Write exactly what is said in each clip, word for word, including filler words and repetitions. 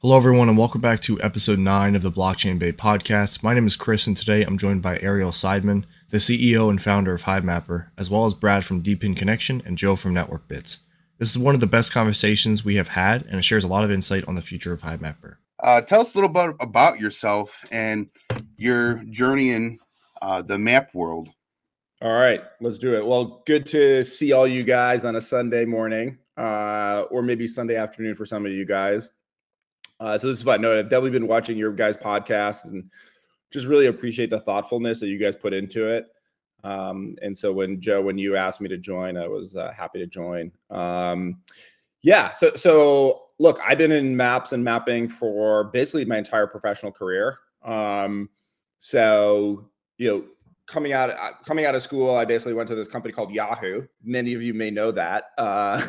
Hello, everyone, and welcome back to episode nine of the Blockchain Bay podcast. My name is Chris, and today I'm joined by Ariel Seidman, the C E O and founder of Hivemapper, as well as Brad from Deepin Connection and Joe from Network Bits. This is one of the best conversations we have had, and it shares a lot of insight on the future of Hivemapper. Uh, tell us a little bit about yourself and your journey in uh, the map world. All right, let's do it. Well, good to see all you guys on a Sunday morning, uh, or maybe Sunday afternoon for some of you guys. Uh, so this is fun. No, I've definitely been watching your guys' podcast and just really appreciate the thoughtfulness that you guys put into it. Um, and so when Joe, when you asked me to join, I was uh, happy to join. Um, yeah. So so look, I've been in maps and mapping for basically my entire professional career. Um, so you know. Coming out, coming out of school, I basically went to this company called Yahoo. Many of you may know that. Uh,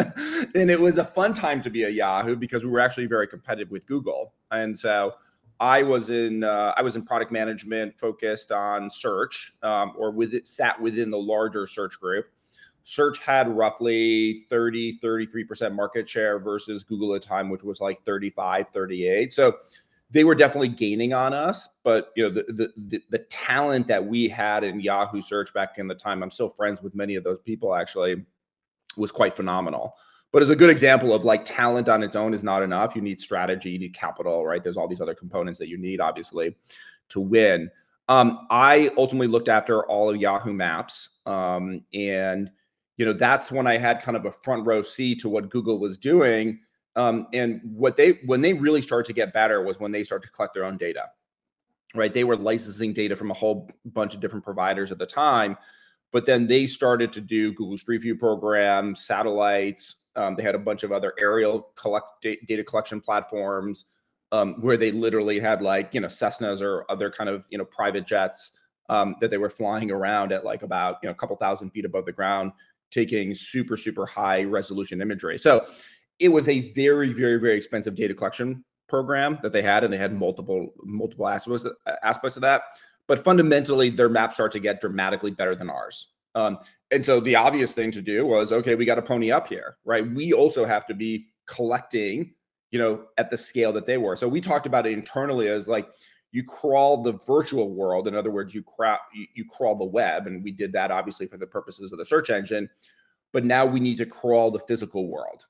and it was a fun time to be a Yahoo because we were actually very competitive with Google. And so I was in, uh, I was in product management focused on search, um, or with it sat within the larger search group. Search had roughly thirty, thirty-three percent market share versus Google at the time, which was like thirty-five, thirty-eight. So they were definitely gaining on us, but you know the, the the the talent that we had in Yahoo Search back in the time, I'm still friends with many of those people actually, was quite phenomenal. But as a good example of like talent on its own is not enough. You need strategy, you need capital, right? There's all these other components that you need, obviously, to win. Um, I ultimately looked after all of Yahoo Maps, um, and you know that's when I had kind of a front row seat to what Google was doing. Um, and what they when they really started to get better was when they started to collect their own data, right? They were licensing data from a whole bunch of different providers at the time, but then they started to do Google Street View programs, satellites. Um, they had a bunch of other aerial collect data collection platforms um, where they literally had like you know Cessnas or other kind of you know private jets um, that they were flying around at like about you know a couple thousand feet above the ground, taking super super high resolution imagery. So it was a very, very, very expensive data collection program that they had, and they had multiple, multiple aspects, aspects of that. But fundamentally, their maps start to get dramatically better than ours. Um, and so the obvious thing to do was, okay, we got to pony up here, right? We also have to be collecting, you know, at the scale that they were. So we talked about it internally as like you crawl the virtual world. In other words, you crawl, you, you crawl the web, and we did that obviously for the purposes of the search engine. But now we need to crawl the physical world.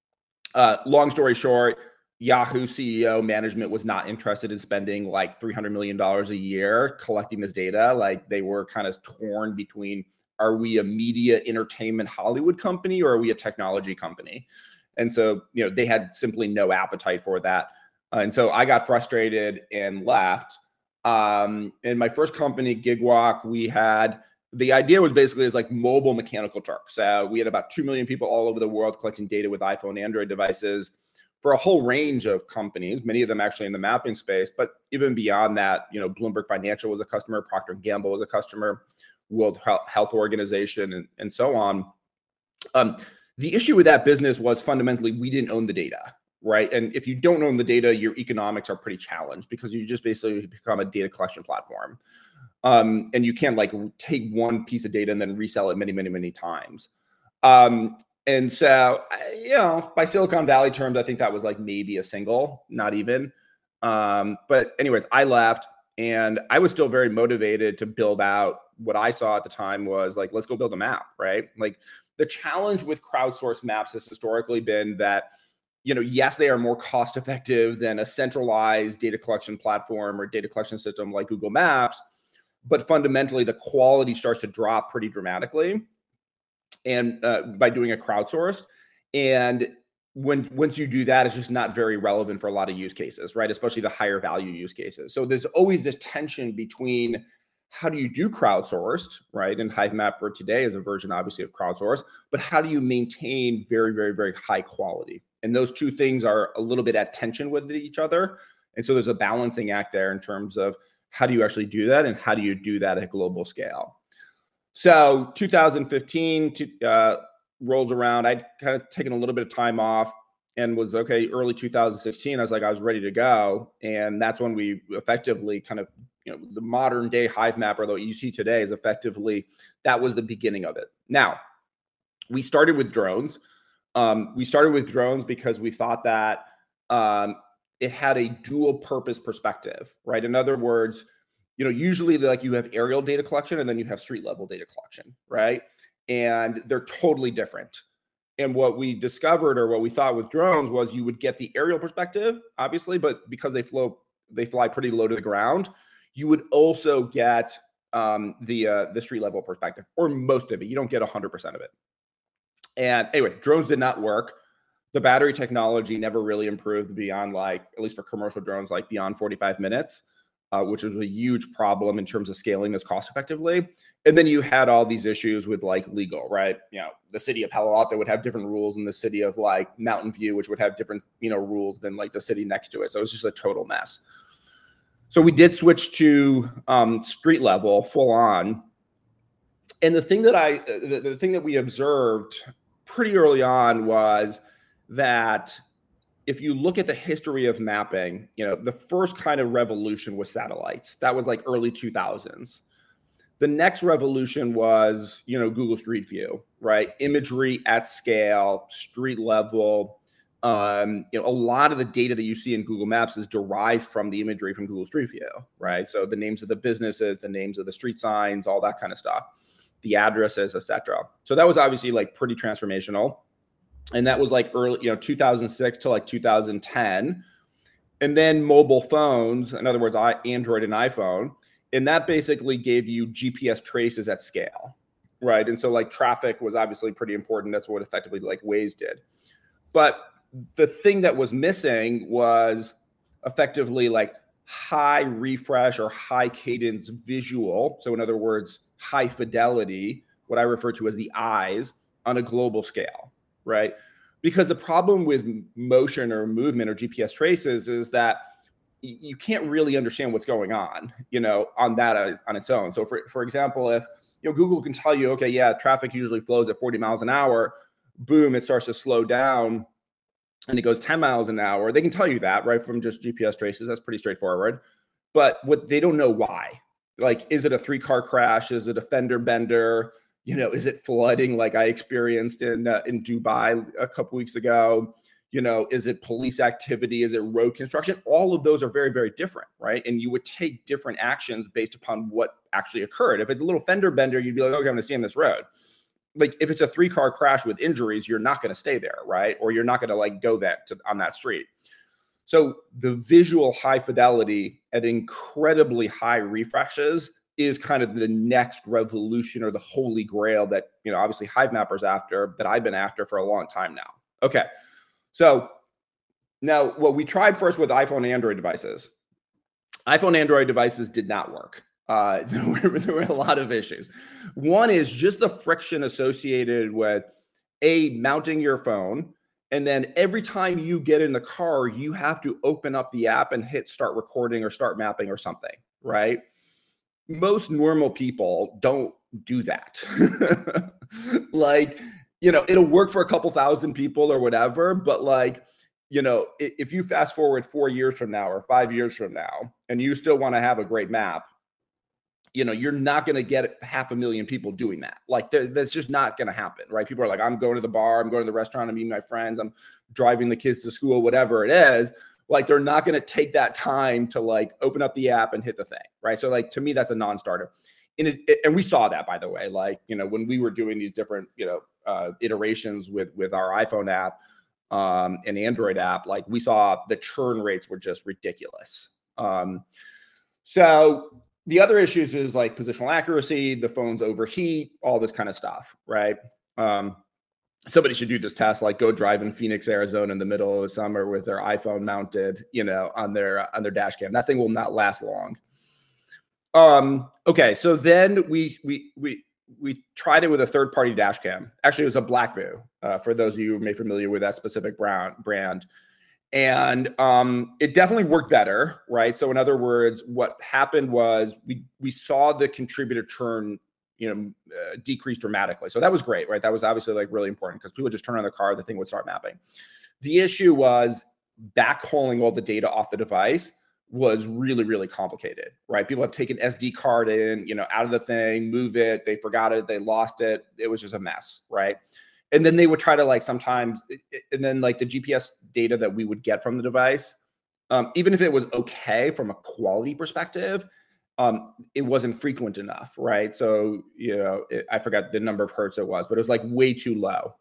Uh, long story short, Yahoo C E O management was not interested in spending like three hundred million dollars a year collecting this data. Like they were kind of torn between, are we a media entertainment Hollywood company or are we a technology company? And so, you know, they had simply no appetite for that. Uh, and so I got frustrated and left. Um, in my first company, Gigwalk, we had, the idea was basically as like mobile mechanical Turks. Uh, we had about two million people all over the world collecting data with iPhone and Android devices for a whole range of companies, many of them actually in the mapping space. But even beyond that, you know, Bloomberg Financial was a customer, Procter and Gamble was a customer, World Health Organization, and, and so on. Um, the issue with that business was fundamentally we didn't own the data, right? And if you don't own the data, your economics are pretty challenged because you just basically become a data collection platform. Um, and you can't like take one piece of data and then resell it many, many, many times. Um, and so, you know, by Silicon Valley terms, I think that was like maybe a single, not even. Um, but anyways, I left and I was still very motivated to build out what I saw at the time was like, let's go build a map, right? Like the challenge with crowdsourced maps has historically been that, you know, yes, they are more cost effective than a centralized data collection platform or data collection system like Google Maps. But fundamentally, the quality starts to drop pretty dramatically, and uh, by doing a crowdsourced. And when once you do that, it's just not very relevant for a lot of use cases, right? Especially the higher value use cases. So there's always this tension between how do you do crowdsourced, right? And Hivemapper today is a version, obviously, of crowdsourced, but how do you maintain very, very, very high quality? And those two things are a little bit at tension with each other. And so there's a balancing act there in terms of how do you actually do that? And how do you do that at global scale? So two thousand fifteen to, uh, rolls around. I'd kind of taken a little bit of time off and was okay. Early two thousand sixteen, I was like, I was ready to go. And that's when we effectively kind of, you know, the modern day Hivemapper that you see today is effectively, that was the beginning of it. Now, we started with drones. Um, we started with drones because we thought that um, it had a dual purpose perspective, right? In other words, you know, usually like you have aerial data collection and then you have street level data collection, right? And they're totally different. And what we discovered, or what we thought with drones, was you would get the aerial perspective, obviously, but because they flow, they fly pretty low to the ground, you would also get um, the uh, the street level perspective, or most of it. You don't get one hundred percent of it. And anyways, drones did not work. The battery technology never really improved beyond, like, at least for commercial drones, like beyond forty-five minutes. Uh, which was a huge problem in terms of scaling this cost effectively. And then you had all these issues with like legal, right? You know, the city of Palo Alto would have different rules than the city of like Mountain View, which would have different, you know, rules than like the city next to it. So it was just a total mess. So we did switch to um, street level, full on. And the thing that I, the, the thing that we observed pretty early on was that if you look at the history of mapping, you know, the first kind of revolution was satellites. That was like early two thousands. The next revolution was, you know, Google Street View, right? Imagery at scale, street level. Um, you know, a lot of the data that you see in Google Maps is derived from the imagery from Google Street View, right? So the names of the businesses, the names of the street signs, all that kind of stuff, the addresses, et cetera. So that was obviously like pretty transformational. And that was like early, you know, two thousand six to like two thousand ten. And then mobile phones, in other words, Android and iPhone, and that basically gave you G P S traces at scale, right? And so like traffic was obviously pretty important. That's what effectively like Waze did. But the thing that was missing was effectively like high refresh or high cadence visual. So in other words, high fidelity, what I refer to as the eyes, on a global scale. Right? Because the problem with motion or movement or G P S traces is that you can't really understand what's going on, you know, on that on its own. So for, for example, if, you know, Google can tell you, okay, yeah, traffic usually flows at forty miles an hour, boom, it starts to slow down and it goes ten miles an hour. They can tell you that, right, from just G P S traces. That's pretty straightforward. But what they don't know why. Like, is it a three-car crash? Is it a fender bender? You know, is it flooding like I experienced in uh, in Dubai a couple weeks ago? You know, is it police activity? Is it road construction? All of those are very, very different, right? And you would take different actions based upon what actually occurred. If it's a little fender bender, you'd be like, okay, I'm going to stay on this road. Like if it's a three-car crash with injuries, you're not going to stay there, right? Or you're not going to like go that to, on that street. So the visual high fidelity at incredibly high refreshes is kind of the next revolution, or the holy grail that, you know, obviously Hivemapper's after, that I've been after for a long time now. Okay. So now what we tried first with iPhone and Android devices, iPhone Android devices did not work. Uh, there were, there were a lot of issues. One is just the friction associated with a mounting your phone. And then every time you get in the car, you have to open up the app and hit start recording or start mapping or something, right? Most normal people don't do that. Like, you know, it'll work for a couple thousand people or whatever, but like, you know, if you fast forward four years from now or five years from now, and you still want to have a great map, you know, you're not going to get half a million people doing that. Like that's just not going to happen, right? People are like, I'm going to the bar, I'm going to the restaurant, I'm meeting my friends, I'm driving the kids to school, whatever it is. Like they're not going to take that time to like open up the app and hit the thing, right? So like to me, that's a non-starter. And, it, it, and we saw that, by the way, like, you know, when we were doing these different, you know, uh, iterations with with our iPhone app um, and Android app, like we saw the churn rates were just ridiculous. Um, so the other issues is like positional accuracy, the phones overheat, all this kind of stuff, right? Um, somebody should do this test, like go drive in Phoenix, Arizona in the middle of the summer with their iPhone mounted, you know, on their on their dash cam. That thing will not last long. Um, okay, so then we we we we tried it with a third-party dash cam. Actually, it was a Blackview, uh, for those of you who may be familiar with that specific brand brand. And um, it definitely worked better, right? So in other words, what happened was we we saw the contributor churn, you know, uh, decrease dramatically. So that was great, right? That was obviously like really important because people just turn on their car, the thing would start mapping. The issue was backhauling all the data off the device was really, really complicated, right? People have taken S D card in, you know, out of the thing, move it, they forgot it, they lost it. It was just a mess, right? And then they would try to like sometimes, and then like the G P S data that we would get from the device, Um, even if it was okay from a quality perspective, um, it wasn't frequent enough, right? So, you know, it, I forgot the number of hertz it was, but it was like way too low.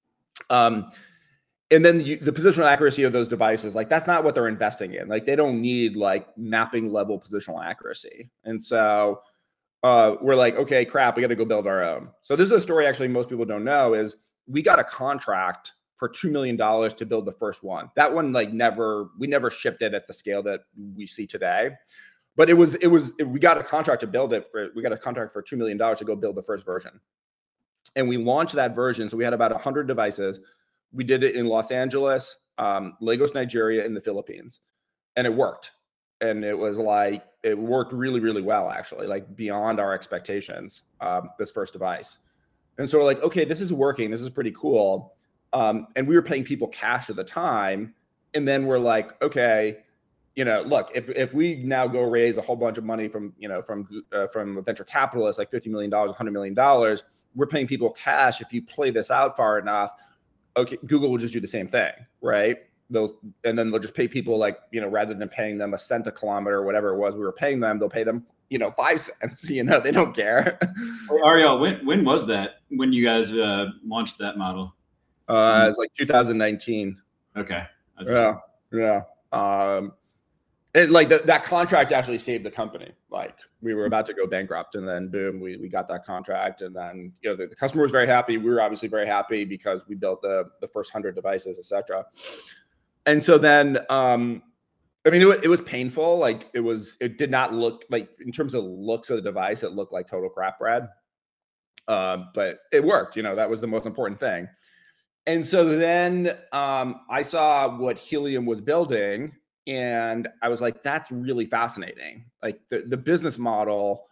Um, and then you, the positional accuracy of those devices, like that's not what they're investing in. Like they don't need like mapping level positional accuracy. And so uh, we're like, okay, crap, we got to go build our own. So this is a story actually most people don't know is we got a contract for two million dollars to build the first one. That one, like never, we never shipped it at the scale that we see today. But it was, it was, it, we got a contract to build it for, we got a contract for two million dollars to go build the first version. And we launched that version. So we had about one hundred devices. We did it in Los Angeles, um, Lagos, Nigeria, and the Philippines. And it worked. And it was like, it worked really, really well, actually, like beyond our expectations, um, this first device. And so we're like, okay, this is working. This is pretty cool. Um, and we were paying people cash at the time. And then we're like, okay, you know, look, if, if we now go raise a whole bunch of money from, you know, from, uh, from a venture capitalist, like fifty million dollars, one hundred million dollars, we're paying people cash. If you play this out far enough, okay, Google will just do the same thing, right? They'll, and then they'll just pay people like, you know, rather than paying them a cent a kilometer or whatever it was we were paying them, they'll pay them, you know, five cents, you know, they don't care. Hey, Ariel, when, when was that, when you guys uh, launched that model? Uh, it's like two thousand nineteen. Okay. Yeah. Yeah. Um, it, like the, that contract actually saved the company. Like we were about to go bankrupt and then boom, we, we got that contract. And then, you know, the, the customer was very happy. We were obviously very happy because we built the, the first hundred devices, et cetera. And so then, um, I mean, it, it was painful. Like it was, it did not look like, in terms of looks of the device, it looked like total crap bread. Um, but it worked, you know, that was the most important thing. And so then um, I saw what Helium was building and I was like, that's really fascinating. Like the, the business model,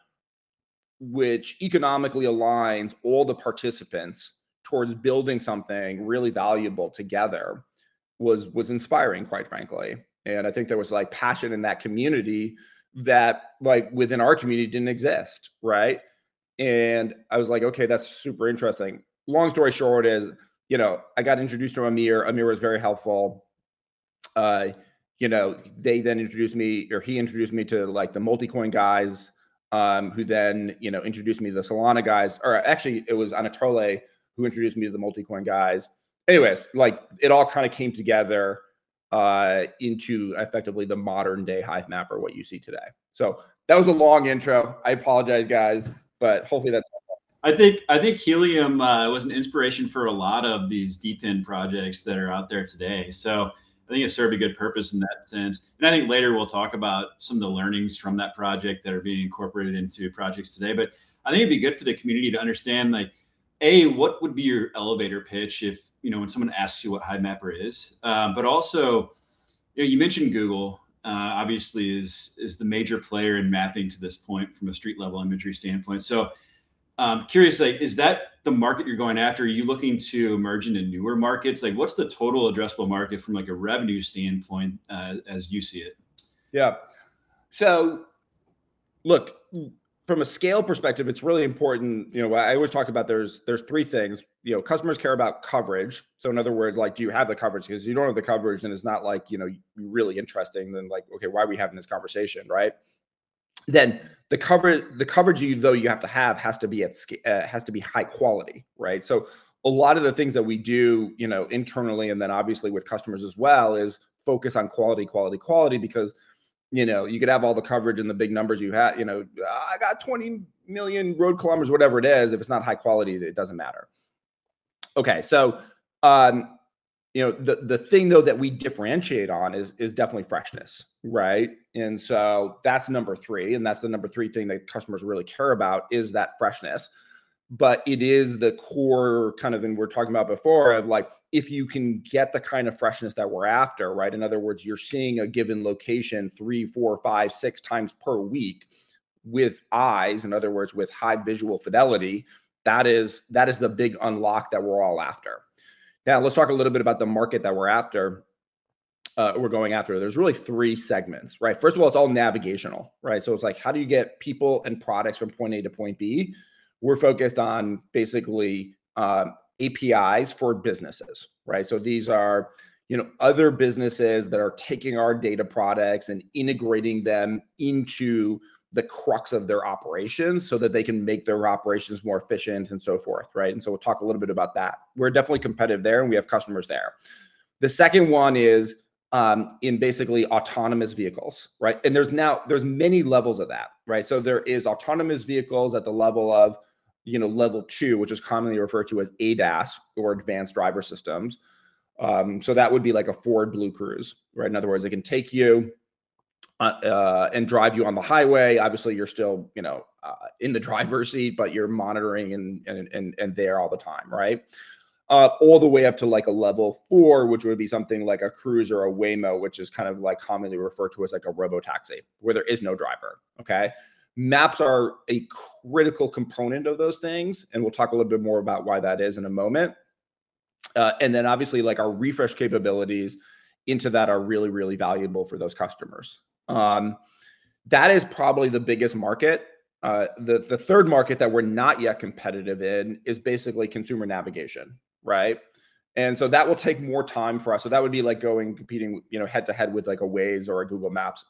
which economically aligns all the participants towards building something really valuable together was, was inspiring, quite frankly. And I think there was like passion in that community that like within our community didn't exist. Right. And I was like, okay, that's super interesting. Long story short is, you know, I got introduced to Amir. Amir was very helpful. Uh, you know, they then introduced me, or he introduced me to like the Multicoin guys, um, who then, you know, introduced me to the Solana guys, or actually it was Anatole who introduced me to the Multicoin guys. Anyways, like it all kind of came together uh, into effectively the modern day Hivemapper, what you see today. So that was a long intro. I apologize, guys, but hopefully that's I think I think Helium uh, was an inspiration for a lot of these D P I N projects that are out there today. So I think it served a good purpose in that sense. And I think later we'll talk about some of the learnings from that project that are being incorporated into projects today. But I think it'd be good for the community to understand, like, A, what would be your elevator pitch if, you know, when someone asks you what Hivemapper is, uh, but also, you know, you mentioned Google. Uh, obviously is is the major player in mapping to this point from a street level imagery standpoint. So I'm um, curious, like, is that the market you're going after? Are you looking to emerge into newer markets? Like, what's the total addressable market from like a revenue standpoint uh, as you see it? Yeah. So look, from a scale perspective, it's really important. You know, I always talk about there's there's three things. You know, customers care about coverage. So in other words, like, do you have the coverage? Because you don't have the coverage, then it's not like, you know, really interesting. Then like, okay, why are we having this conversation, right? Then the coverage, the coverage you though you have to have has to be at uh, has to be high quality, right? So a lot of the things that we do, you know, internally and then obviously with customers as well, is focus on quality, quality, quality. Because, you know, you could have all the coverage and the big numbers you have. You know, I got twenty million road kilometers, whatever it is. If it's not high quality, it doesn't matter. Okay, so um, you know, the the thing though that we differentiate on is is definitely freshness, right? And so that's number three, and that's the number three thing that customers really care about is that freshness. But it is the core kind of, and we're talking about before, of like, if you can get the kind of freshness that we're after, right? In other words, you're seeing a given location three, four, five, six times per week with eyes, in other words, with high visual fidelity, that is that is the big unlock that we're all after. Now, let's talk a little bit about the market that we're after. Uh, we're going after. There's really three segments, right? First of all, it's all navigational, right? So it's like, how do you get people and products from point A to point B? We're focused on basically um, A P Is for businesses, right? So these are, you know, other businesses that are taking our data products and integrating them into the crux of their operations so that they can make their operations more efficient and so forth, right? And so we'll talk a little bit about that. We're definitely competitive there, and we have customers there. The second one is um, in basically autonomous vehicles, right? And there's now, there's many levels of that, right? So there is autonomous vehicles at the level of, you know, level two, which is commonly referred to as A D A S, or advanced driver systems. Um, so that would be like a Ford Blue Cruise, right? In other words, it can take you uh, uh, and drive you on the highway. Obviously, you're still, you know, uh, in the driver's seat, but you're monitoring and and and, and there all the time, right? Uh, all the way up to like a level four, which would be something like a Cruise or a Waymo, which is kind of like commonly referred to as like a robo-taxi, where there is no driver, okay? Maps are a critical component of those things, and we'll talk a little bit more about why that is in a moment. Uh, and then obviously like our refresh capabilities into that are really, really valuable for those customers. Um, that is probably the biggest market. Uh, the, the third market that we're not yet competitive in is basically consumer navigation, right? And so that will take more time for us. So that would be like going, competing, you know, head to head with like a Waze or a Google Maps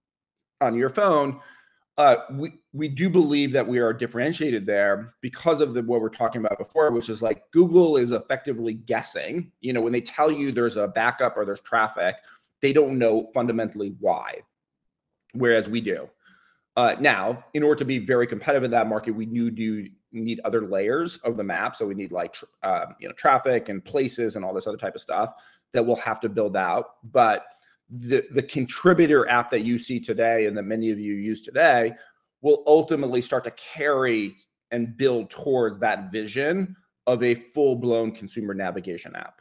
on your phone. Uh, we we do believe that we are differentiated there because of the what we're talking about before, which is like Google is effectively guessing. You know, when they tell you there's a backup or there's traffic, they don't know fundamentally why, whereas we do. Uh, now, in order to be very competitive in that market, we do do need other layers of the map. So we need like uh, you know, traffic and places and all this other type of stuff that we'll have to build out. But the the contributor app that you see today and that many of you use today will ultimately start to carry and build towards that vision of a full-blown consumer navigation app.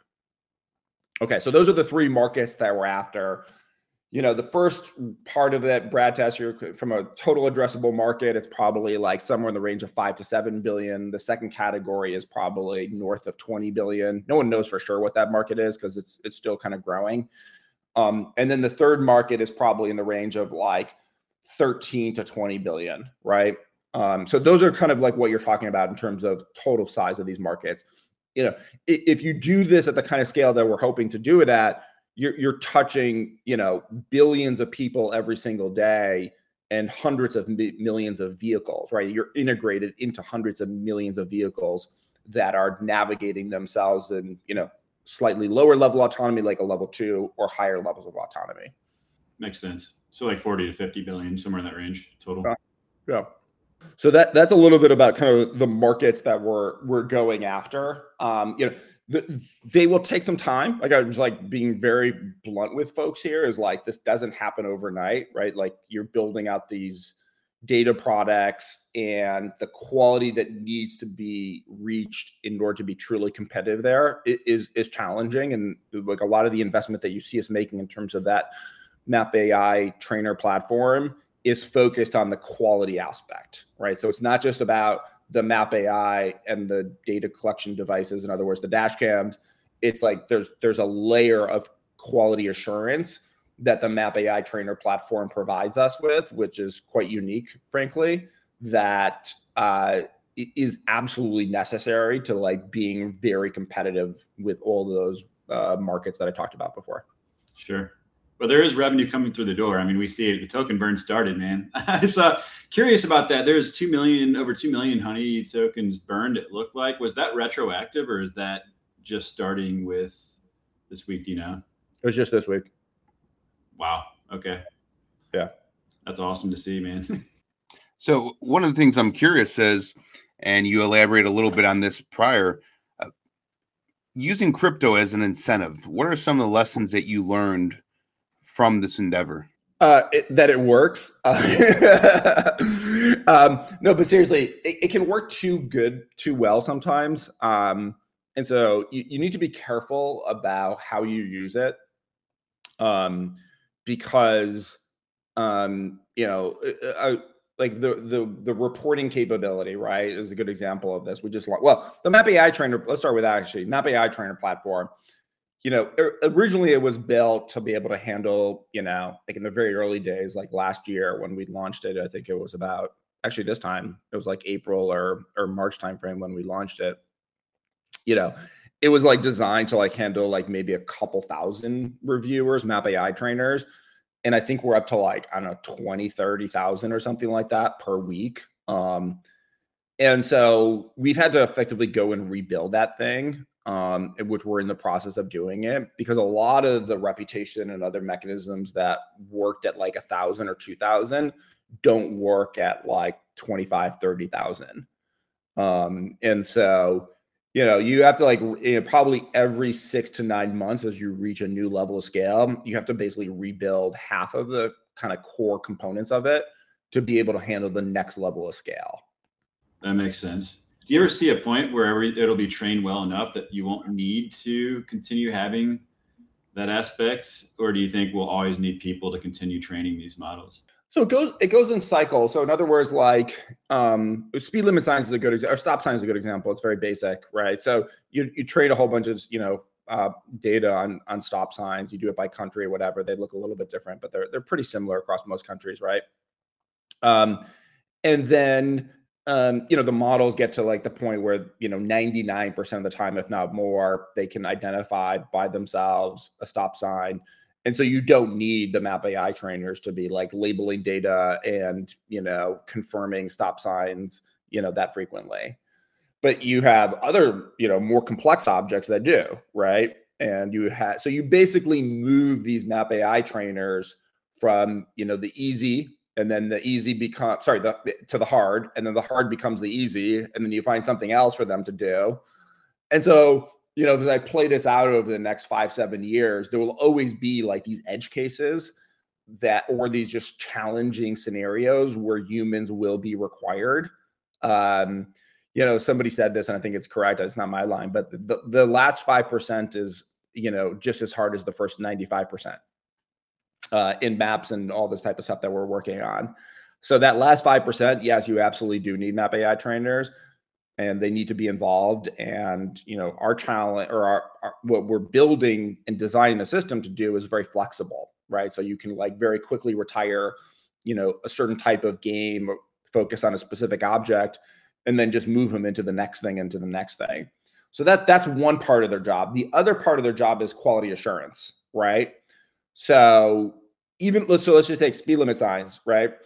Okay, so those are the three markets that we're after. You know, the first part of it, Brad Tess, from a total addressable market, it's probably like somewhere in the range of five to seven billion. The second category is probably north of twenty billion. No one knows for sure what that market is because it's it's still kind of growing. Um, and then the third market is probably in the range of like thirteen to twenty billion, right? Um, so those are kind of like what you're talking about in terms of total size of these markets. You know, if you do this at the kind of scale that we're hoping to do it at, you're, you're touching, you know, billions of people every single day and hundreds of millions of vehicles, right? You're integrated into hundreds of millions of vehicles that are navigating themselves in, you know, slightly lower level autonomy, like a level two, or higher levels of autonomy. Makes sense. So like forty to fifty billion, somewhere in that range total. Yeah. yeah. So that that's a little bit about kind of the markets that we're we're going after. Um, you know, the, they will take some time. Like I was like being very blunt with folks here is like, this doesn't happen overnight, right? Like you're building out these data products and the quality that needs to be reached in order to be truly competitive there is, is challenging. And like a lot of the investment that you see us making in terms of that Map A I trainer platform is focused on the quality aspect, right? So it's not just about the Map A I and the data collection devices, in other words, the dash cams. It's like there's there's a layer of quality assurance that the Map A I trainer platform provides us with, which is quite unique, frankly, that uh, is absolutely necessary to like being very competitive with all those uh, markets that I talked about before. Sure. Well, there is revenue coming through the door. I mean, we see it, the token burn started, man. I was uh, curious about that. There's two million, over two million Honey tokens burned, it looked like. Was that retroactive or is that just starting with this week? Do you know? It was just this week. Wow. Okay. Yeah. That's awesome to see, man. So one of the things I'm curious is, and you elaborate a little bit on this prior, uh, using crypto as an incentive, what are some of the lessons that you learned from this endeavor? Uh, it, that it works. Uh, um, no, but seriously, it, it can work too good, too well sometimes. Um, and so you, you need to be careful about how you use it. Um, because, um, you know, I, like the, the, the reporting capability, right, is a good example of this. We just, well, the Map A I trainer, let's start with that actually. Map A I trainer platform, you know, originally it was built to be able to handle, you know, like in the very early days, like last year when we launched it, I think it was about, actually this time, it was like April or, or March timeframe when we launched it. You know, it was like designed to like handle like maybe a couple thousand reviewers, Map A I trainers. And I think we're up to like, I don't know, twenty, thirty thousand or something like that per week. Um, and so we've had to effectively go and rebuild that thing, um, which we're in the process of doing it, because a lot of the reputation and other mechanisms that worked at like a thousand or two thousand don't work at like twenty-five, thirty thousand. Um, and so, you know, you have to like, you know, probably every six to nine months as you reach a new level of scale, you have to basically rebuild half of the kind of core components of it to be able to handle the next level of scale. That makes sense. Do you ever see a point where every, it'll be trained well enough that you won't need to continue having that aspect? Or do you think we'll always need people to continue training these models? So it goes it goes in cycles. So in other words, like um, speed limit signs is a good example, or stop sign is a good example. It's very basic, right? So you you train a whole bunch of you know uh, data on on stop signs. You do it by country or whatever. They look a little bit different, but they're they're pretty similar across most countries, right? Um, and then um, you know the models get to like the point where you know ninety-nine percent of the time, if not more, they can identify by themselves a stop sign. And so you don't need the Map A I trainers to be like labeling data and, you know, confirming stop signs, you know, that frequently. But you have other, you know, more complex objects that do, right? And you have, so you basically move these Map A I trainers from, you know, the easy, and then the easy becomes, sorry, the, to the hard, and then the hard becomes the easy, and then you find something else for them to do. And so, you know, as I play this out over the next five, seven years, there will always be like these edge cases that, or these just challenging scenarios where humans will be required. Um, you know, somebody said this, and I think it's correct. It's not my line, but the, the last five percent is, you know, just as hard as the first ninety-five percent uh, in maps and all this type of stuff that we're working on. So that last five percent, yes, you absolutely do need Map A I trainers, and they need to be involved. And, you know, our challenge or our, our, what we're building and designing the system to do is very flexible, right? So you can like very quickly retire, you know, a certain type of game, or focus on a specific object, and then just move them into the next thing, into the next thing. So that that's one part of their job. The other part of their job is quality assurance, right? So even let's, so let's just take speed limit signs, right?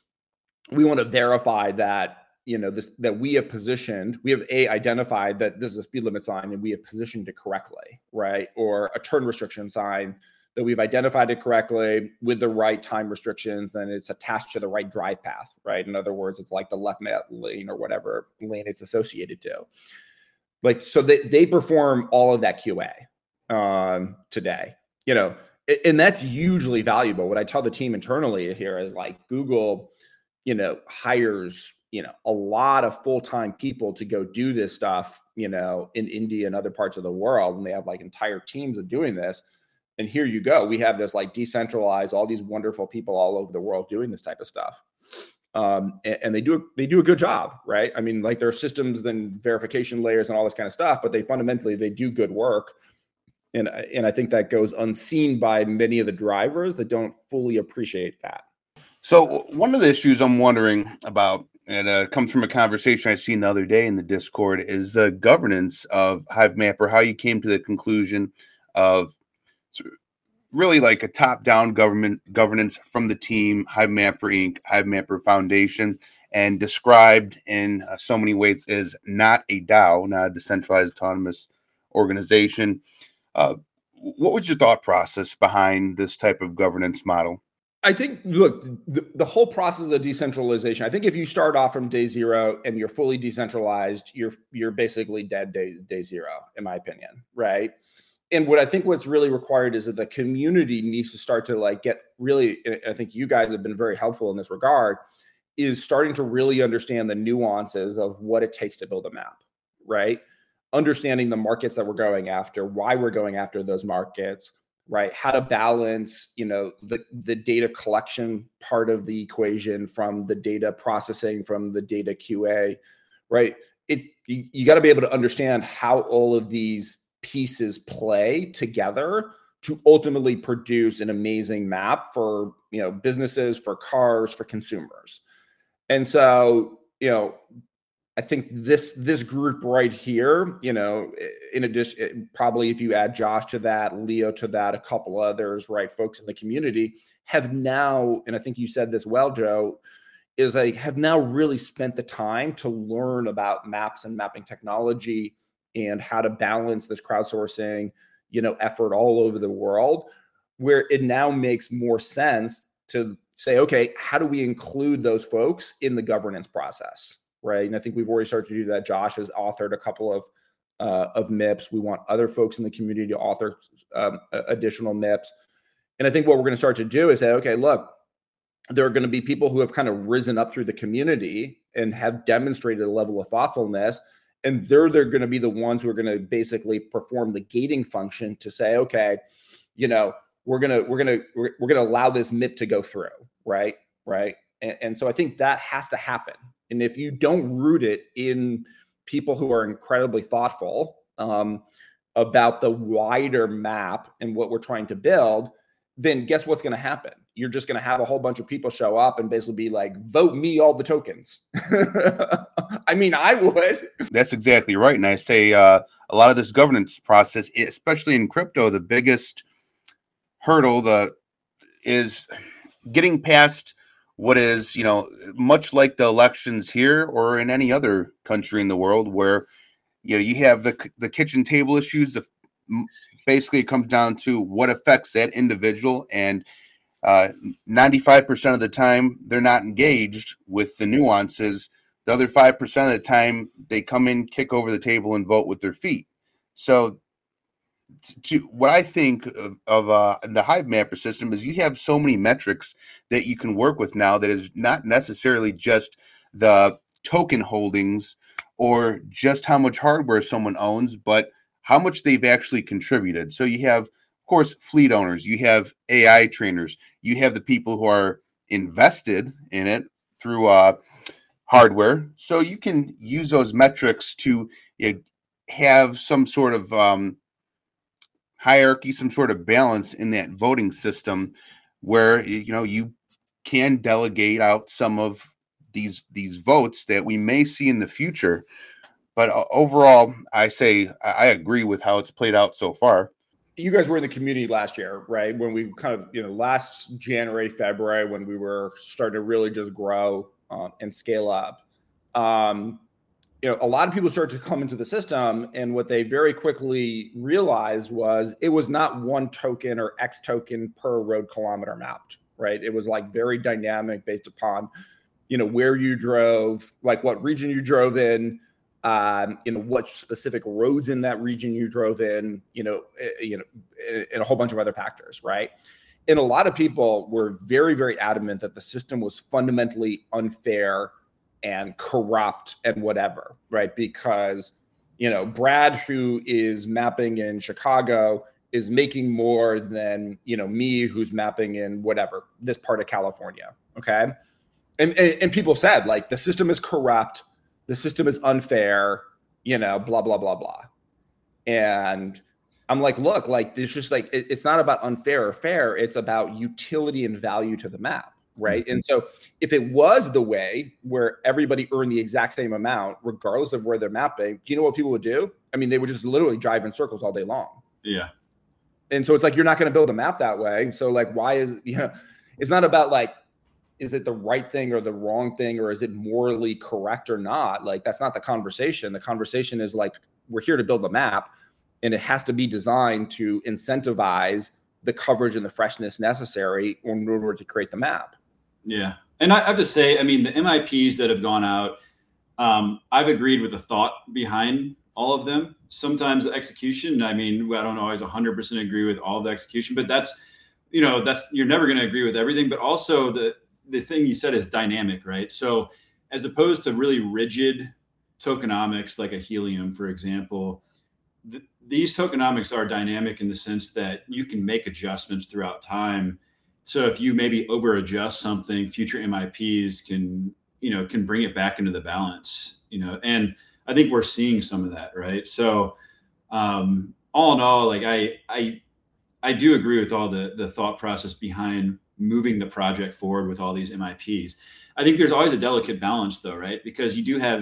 We want to verify that, you know, this, that we have positioned, we have a identified that this is a speed limit sign and we have positioned it correctly, right? Or a turn restriction sign that we've identified it correctly with the right time restrictions, and it's attached to the right drive path, right? In other words, it's like the left lane or whatever lane it's associated to. Like, so they, they perform all of that Q A um, today, you know, and that's hugely valuable. What I tell the team internally here is like Google, you know, hires, you know, a lot of full-time people to go do this stuff, you know, in India and other parts of the world. And they have like entire teams of doing this. And here you go. We have this like decentralized, all these wonderful people all over the world doing this type of stuff. Um, and, and they do, they do a good job, right? I mean, like there are systems and verification layers and all this kind of stuff, but they fundamentally, they do good work. And, and I think that goes unseen by many of the drivers that don't fully appreciate that. So one of the issues I'm wondering about, and uh, comes from a conversation I seen the other day in the Discord, is the governance of Hivemapper, how you came to the conclusion of really like a top-down government governance from the team, Hivemapper Incorporated, Hivemapper Foundation, and described in uh, so many ways as not a DAO, not a decentralized autonomous organization. Uh, what was your thought process behind this type of governance model? I think, look, the, the whole process of decentralization, I think if you start off from day zero and you're fully decentralized, you're you're basically dead day, day zero, in my opinion, right? And what I think what's really required is that the community needs to start to like get really, I think you guys have been very helpful in this regard, is starting to really understand the nuances of what it takes to build a map, right? Understanding the markets that we're going after, why we're going after those markets, right? How to balance, you know, the, the data collection part of the equation from the data processing, from the data Q A, right? It, you, you got to be able to understand how all of these pieces play together to ultimately produce an amazing map for, you know, businesses, for cars, for consumers. And so, you know, I think this this group right here, you know, in addition, probably if you add Josh to that, Leo to that, a couple others, right, folks in the community have now, and I think you said this well, Joe, is like have now really spent the time to learn about maps and mapping technology and how to balance this crowdsourcing, you know, effort all over the world, where it now makes more sense to say, okay, how do we include those folks in the governance process? Right. And I think we've already started to do that. Josh has authored a couple of uh, of M I Ps. We want other folks in the community to author um, additional M I Ps. And I think what we're going to start to do is say, okay, look, there are going to be people who have kind of risen up through the community and have demonstrated a level of thoughtfulness. And they're, they're going to be the ones who are going to basically perform the gating function to say, okay, you know, we're going to, we're going to, we're, we're going to allow this M I P to go through. Right. Right. And, and so I think that has to happen. And if you don't root it in people who are incredibly thoughtful um, about the wider map and what we're trying to build, then guess what's going to happen? You're just going to have a whole bunch of people show up and basically be like, vote me all the tokens. I mean, I would. That's exactly right. And I say uh, a lot of this governance process, especially in crypto, the biggest hurdle the is getting past what is, you know, much like the elections here or in any other country in the world where, you know, you have the the kitchen table issues. The, basically, it comes down to what affects that individual. And uh, ninety-five percent of the time, they're not engaged with the nuances. The other five percent of the time, they come in, kick over the table, and vote with their feet. So to what I think of, of uh, the Hivemapper system is you have so many metrics that you can work with now that is not necessarily just the token holdings or just how much hardware someone owns, but how much they've actually contributed. So you have, of course, fleet owners, you have A I trainers, you have the people who are invested in it through uh, hardware. So you can use those metrics to you know, have some sort of um, hierarchy, some sort of balance in that voting system where, you know, you can delegate out some of these, these votes that we may see in the future. But overall, I say I agree with how it's played out so far. You guys were in the community last year, right? When we kind of, you know, last January, February, when we were starting to really just grow uh, and scale up. Um, you know, a lot of people started to come into the system, and what they very quickly realized was it was not one token or X token per road kilometer mapped, right? It was like very dynamic based upon, you know, where you drove, like what region you drove in, um, you know, what specific roads in that region you drove in, you know, you know, and a whole bunch of other factors, right? And a lot of people were very, very adamant that the system was fundamentally unfair and corrupt and whatever, right? Because, you know, Brad, who is mapping in Chicago, is making more than, you know, me, who's mapping in whatever, this part of California, okay? And, and, and people said, like, the system is corrupt, the system is unfair, you know, blah, blah, blah, blah. And I'm like, look, like, there's just like, it, it's not about unfair or fair, it's about utility and value to the map. Right. And so if it was the way where everybody earned the exact same amount, regardless of where they're mapping, do you know what people would do? I mean, they would just literally drive in circles all day long. Yeah. And so it's like, you're not going to build a map that way. So like, why is, you know, it's not about like, is it the right thing or the wrong thing, or is it morally correct or not? Like, that's not the conversation. The conversation is like, we're here to build a map, and it has to be designed to incentivize the coverage and the freshness necessary in order to create the map. Yeah. And I, I have to say, I mean, the M I Ps that have gone out, um, I've agreed with the thought behind all of them. Sometimes the execution, I mean, I don't always one hundred percent agree with all of the execution, but that's, you know, that's, you're never going to agree with everything. But also the, the thing you said is dynamic, right? So as opposed to really rigid tokenomics, like a Helium, for example, th- these tokenomics are dynamic in the sense that you can make adjustments throughout time. So if you maybe over adjust something, future M I Ps can, you know, can bring it back into the balance, you know, and I think we're seeing some of that, right? So um, all in all, like I, I, I do agree with all the, the thought process behind moving the project forward with all these M I Ps. I think there's always a delicate balance though, right? Because you do have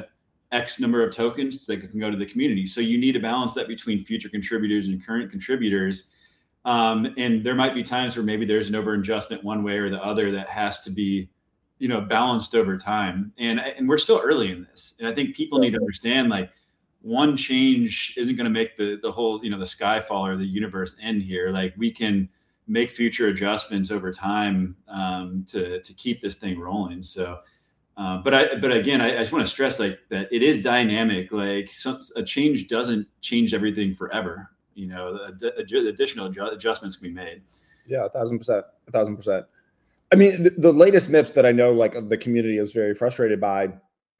X number of tokens that can go to the community. So you need to balance that between future contributors and current contributors. Um, and there might be times where maybe there's an over adjustment one way or the other that has to be, you know, balanced over time. And, and we're still early in this. And I think people need to understand, like, one change isn't going to make the, the whole, you know, the sky fall or the universe end here. Like, we can make future adjustments over time um, to, to keep this thing rolling. So, uh, but I, but again, I, I just want to stress, like, that it is dynamic. Like, some, a change doesn't change everything forever. You know, the, the additional adjustments can be made. Yeah, a thousand percent, a thousand percent. I mean, the, the latest M I P S that I know, like, the community is very frustrated by,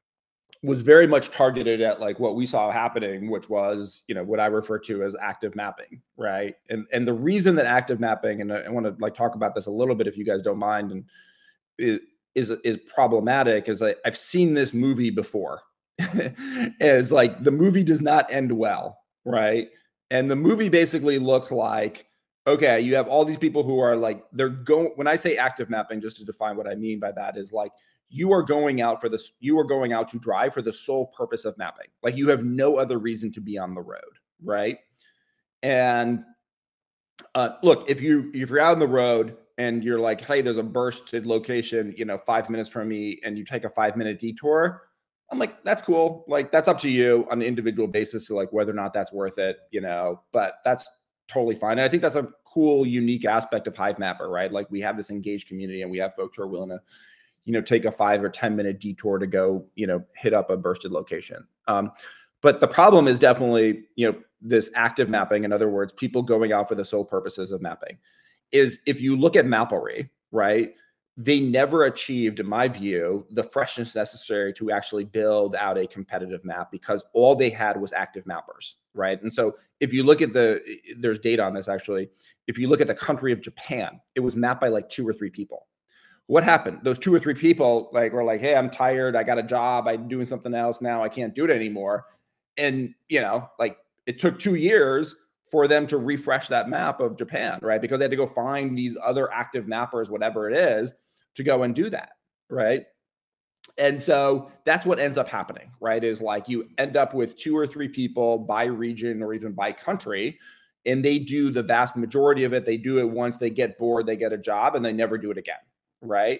was very much targeted at, like, what we saw happening, which was, you know, what I refer to as active mapping, right? And and the reason that active mapping, and I, I want to like talk about this a little bit if you guys don't mind, and is is, is problematic, is like, I've seen this movie before. Is like, the movie does not end well, right? And the movie basically looks like, okay, you have all these people who are like, they're going, when I say active mapping, just to define what I mean by that, is like, you are going out for this, you are going out to drive for the sole purpose of mapping. Like, you have no other reason to be on the road, right? And uh, look, if you, if you're out on the road and you're like, hey, there's a bursted location, you know, five minutes from me, and you take a five minute detour, I'm like, that's cool. Like, that's up to you on an individual basis to, like, whether or not that's worth it, you know, but that's totally fine. And I think that's a cool, unique aspect of Hivemapper, right? Like, we have this engaged community, and we have folks who are willing to, you know, take a five or ten minute detour to go, you know, hit up a bursted location. Um, but the problem is definitely, you know, this active mapping. In other words, people going out for the sole purposes of mapping. Is, if you look at Maplery, right, they never achieved, in my view, the freshness necessary to actually build out a competitive map, because all they had was active mappers, right? And so if you look at the, there's data on this actually, if you look at the country of Japan, it was mapped by like two or three people. What happened? Those two or three people, like, were like, hey, I'm tired. I got a job. I'm doing something else now. I can't do it anymore. And, you know, like, it took two years for them to refresh that map of Japan, right? Because they had to go find these other active mappers, whatever it is, to go and do that, right? And so that's what ends up happening, right? Is like, you end up with two or three people by region or even by country, and they do the vast majority of it. They do it once, they get bored, they get a job, and they never do it again, right?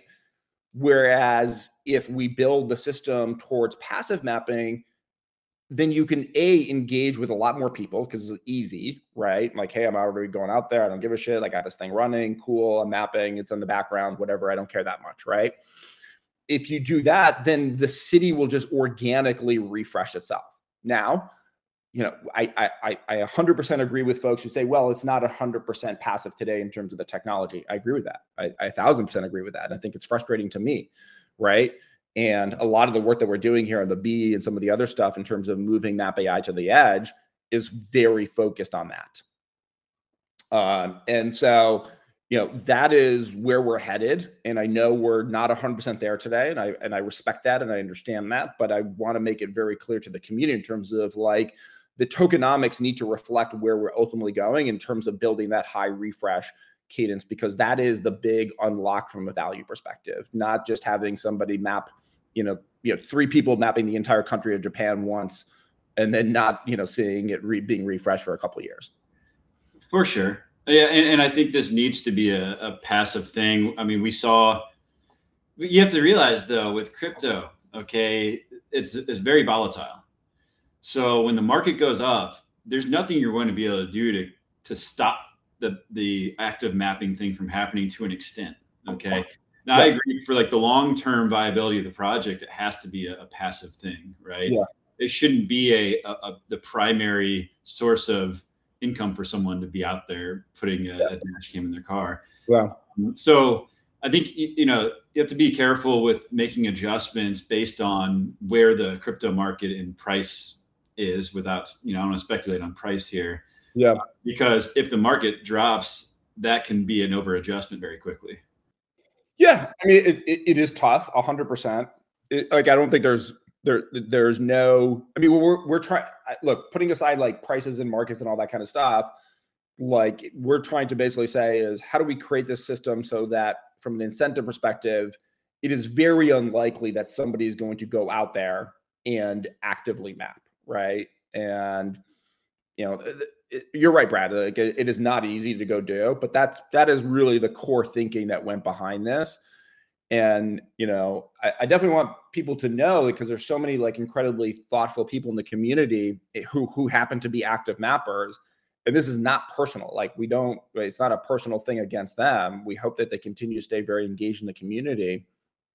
Whereas if we build the system towards passive mapping, then you can A, engage with a lot more people, because it's easy, right? Like, hey, I'm already going out there. I don't give a shit. Like, I got this thing running. Cool. I'm mapping. It's in the background, whatever. I don't care that much, right? If you do that, then the city will just organically refresh itself. Now, you know, I I I one hundred percent agree with folks who say, well, it's not one hundred percent passive today in terms of the technology. I agree with that. I, I one thousand percent agree with that. And I think it's frustrating to me, right? And a lot of the work that we're doing here on the B and some of the other stuff in terms of moving Map A I to the edge is very focused on that. Um, and so, you know, that is where we're headed. And I know we're not one hundred percent there today. And I, and I respect that, and I understand that, but I want to make it very clear to the community in terms of, like, the tokenomics need to reflect where we're ultimately going in terms of building that high refresh cadence, because that is the big unlock from a value perspective, not just having somebody map, you know, you know, three people mapping the entire country of Japan once, and then not, you know, seeing it re being refreshed for a couple of years. For sure. Yeah. And, and I think this needs to be a, a passive thing. I mean, we saw, you have to realize though, with crypto, okay, it's, it's very volatile. So when the market goes up, there's nothing you're going to be able to do to, to stop the, the active mapping thing from happening to an extent. Okay. Now yeah. I agree, for like the long-term viability of the project, it has to be a, a passive thing, right? Yeah. It shouldn't be a, a, a the primary source of income for someone to be out there putting a, yeah. a dash cam in their car. Yeah. Um, so I think, you know, you have to be careful with making adjustments based on where the crypto market and price is without, you know, I don't want to speculate on price here. Yeah. Because if the market drops, that can be an over adjustment very quickly. Yeah. I mean, it, it, it is tough, a hundred percent. Like, I don't think there's, there, there's no, I mean, we're, we're trying, look, putting aside like prices and markets and all that kind of stuff, like, we're trying to basically say is, how do we create this system so that from an incentive perspective, it is very unlikely that somebody is going to go out there and actively map, right? And, you know, it, you're right, Brad. Like it, it is not easy to go do, but that's, that is really the core thinking that went behind this. And, you know, I, I definitely want people to know, because there's so many like incredibly thoughtful people in the community who, who happen to be active mappers. And this is not personal. Like we don't, it's not a personal thing against them. We hope that they continue to stay very engaged in the community.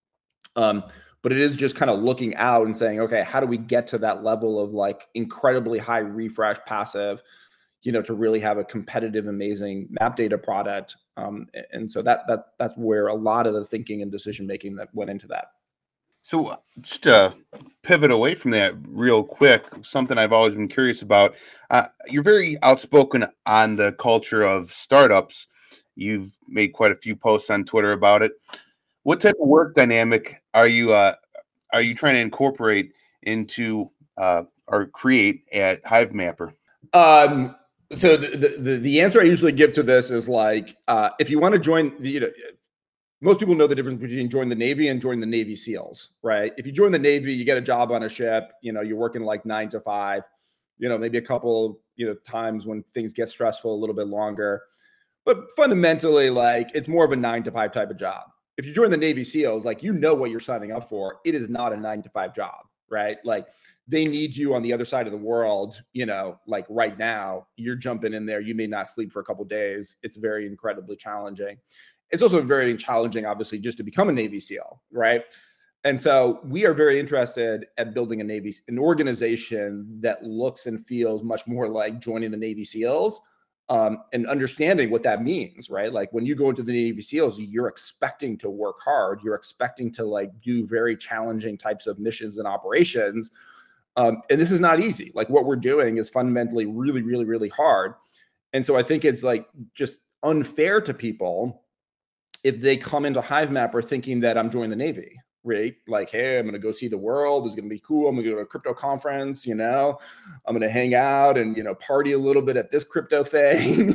Um, but it is just kind of looking out and saying, okay, how do we get to that level of like incredibly high refresh passive, you know, to really have a competitive, amazing map data product. Um, and so that that that's where a lot of the thinking and decision making that went into that. So just to pivot away from that real quick, something I've always been curious about. Uh, you're very outspoken on the culture of startups. You've made quite a few posts on Twitter about it. What type of work dynamic are you uh, are you trying to incorporate into uh, or create at Hivemapper? Um, so the, the the answer I usually give to this is like, uh, if you want to join the, you know, most people know the difference between join the Navy and join the Navy SEALs, right? If you join the Navy, you get a job on a ship, you know, you're working like nine to five, you know, maybe a couple, you know, times when things get stressful, a little bit longer, but fundamentally, like it's more of a nine to five type of job. If you join the Navy SEALs, like, you know what you're signing up for. It is not a nine to five job, right? Like they need you on the other side of the world, you know, like right now you're jumping in there. You may not sleep for a couple of days. It's very incredibly challenging. It's also very challenging, obviously, just to become a Navy SEAL, right? And so we are very interested at building a Navy, an organization that looks and feels much more like joining the Navy SEALs, um, and understanding what that means, right? Like when you go into the Navy SEALs, you're expecting to work hard. You're expecting to like do very challenging types of missions and operations. Um, and this is not easy. Like what we're doing is fundamentally really, really, really hard. And so I think it's like just unfair to people if they come into Hivemapper thinking that I'm joining the Navy, right? Like, hey, I'm going to go see the world. It's going to be cool. I'm going to go to a crypto conference, you know, I'm going to hang out and, you know, party a little bit at this crypto thing.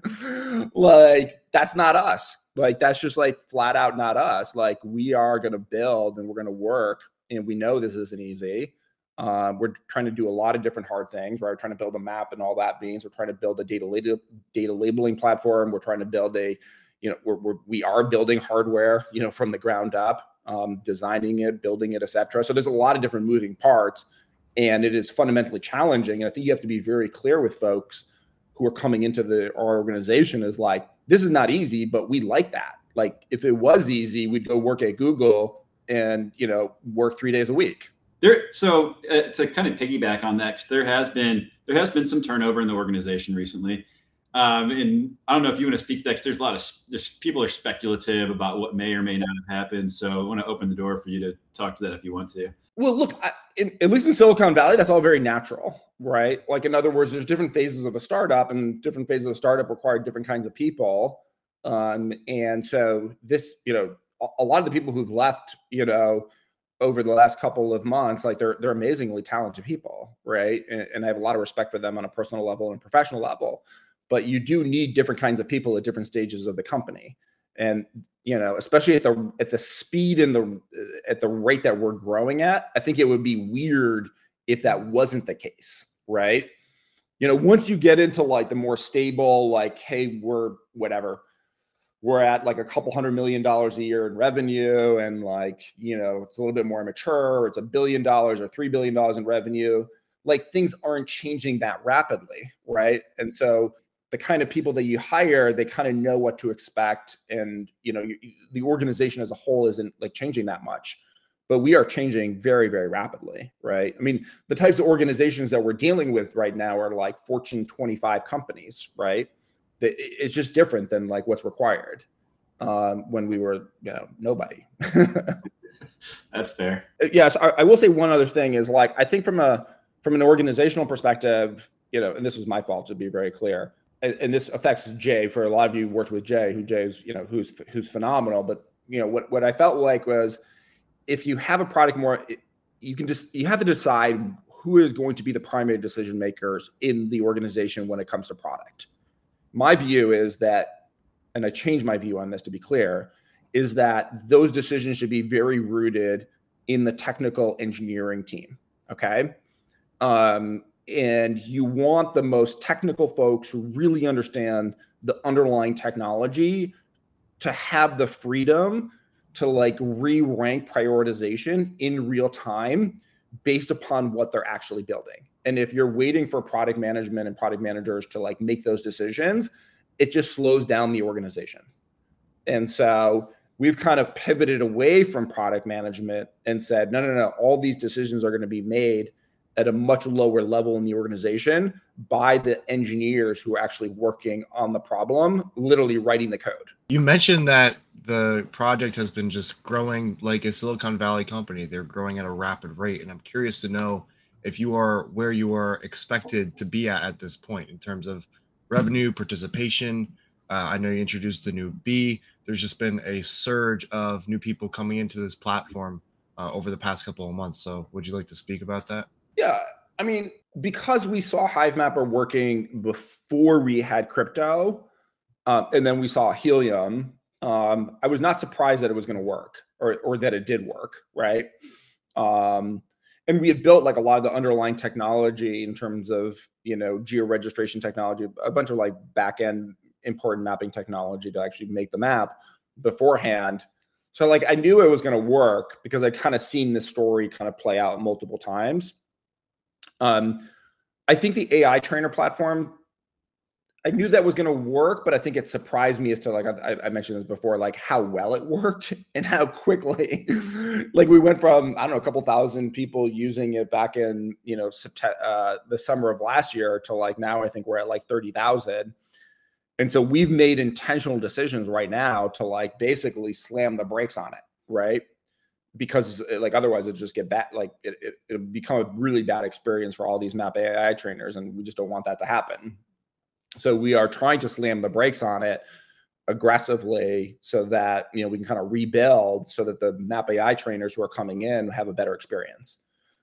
Like, that's not us. Like, that's just like flat out not us. Like, we are going to build and we're going to work. And we know this isn't easy. Um, we're trying to do a lot of different hard things, right? We're trying to build a map and all that means. We're trying to build a data, lab- data labeling platform. We're trying to build a, you know, we're, we're, we are building hardware, you know, from the ground up, um, designing it, building it, et cetera. So there's a lot of different moving parts and it is fundamentally challenging. And I think you have to be very clear with folks who are coming into the our organization is like, this is not easy, but we like that. Like if it was easy, we'd go work at Google and, you know, work three days a week. There, so uh, to kind of piggyback on that, because there has been there has been some turnover in the organization recently. Um, and I don't know if you want to speak to that, because there's a lot of there's people are speculative about what may or may not have happened. So I want to open the door for you to talk to that if you want to. Well, look, I, in, at least in Silicon Valley, that's all very natural, right? Like in other words, there's different phases of a startup, and different phases of a startup require different kinds of people. Um, and so this, you know, a, a lot of the people who've left, you know, over the last couple of months, like they're they're amazingly talented people, right? And, and I have a lot of respect for them on a personal level and professional level. But you do need different kinds of people at different stages of the company, and you know, especially at the at the speed and the at the rate that we're growing at, I think it would be weird if that wasn't the case, right? You know, once you get into like the more stable, like, hey, we're whatever, we're at like a couple hundred million dollars a year in revenue, and like, you know, it's a little bit more mature, or it's a billion dollars or three billion dollars in revenue. Like things aren't changing that rapidly, right? And so the kind of people that you hire, they kind of know what to expect. And, you know, you, the organization as a whole isn't like changing that much, but we are changing very, very rapidly, right? I mean, the types of organizations that we're dealing with right now are like Fortune twenty-five companies, right? It's just different than like what's required um, when we were, you know, nobody. That's fair. Yes. I, I will say one other thing is like, I think from a, from an organizational perspective, you know, and this was my fault to be very clear, and this affects Jay. For a lot of you who worked with Jay, who Jay's, you know, who's who's phenomenal. But you know, what what I felt like was, if you have a product more, you can just you have to decide who is going to be the primary decision makers in the organization when it comes to product. My view is that, and I changed my view on this to be clear, is that those decisions should be very rooted in the technical engineering team, Okay. Um, and you want the most technical folks who really understand the underlying technology to have the freedom to like re-rank prioritization in real time based upon what they're actually building. And if you're waiting for product management and product managers to like make those decisions, it just slows down the organization. And so we've kind of pivoted away from product management and said, no, no, no, all these decisions are going to be made at a much lower level in the organization by the engineers who are actually working on the problem, literally writing the code. You mentioned that the project has been just growing like a Silicon Valley company. They're growing at a rapid rate. And I'm curious to know if you are where you are expected to be at at this point in terms of revenue, participation. Uh, I know you introduced the new B. There's just been a surge of new people coming into this platform uh, over the past couple of months. So would you like to speak about that? Yeah, I mean, because we saw Hivemapper working before we had crypto, um, and then we saw Helium, um, I was not surprised that it was going to work, or or that it did work, right? Um, and we had built like a lot of the underlying technology in terms of, you know, geo-registration technology, a bunch of like back-end import and mapping technology to actually make the map beforehand. So like I knew it was going to work because I kind of seen this story kind of play out multiple times. Um, I think the A I trainer platform, I knew that was going to work, but I think it surprised me as to like, I, I mentioned this before, like how well it worked and how quickly, like we went from, I don't know, a couple thousand people using it back in, you know, September, uh, the summer of last year to like now I think we're at like thirty thousand. And so we've made intentional decisions right now to like basically slam the brakes on it, right? Because like otherwise it just get bad, like it, it, it'll become a really bad experience for all these map A I trainers, and we just don't want that to happen. So we are trying to slam the brakes on it aggressively so that, you know, we can kind of rebuild so that the map A I trainers who are coming in have a better experience.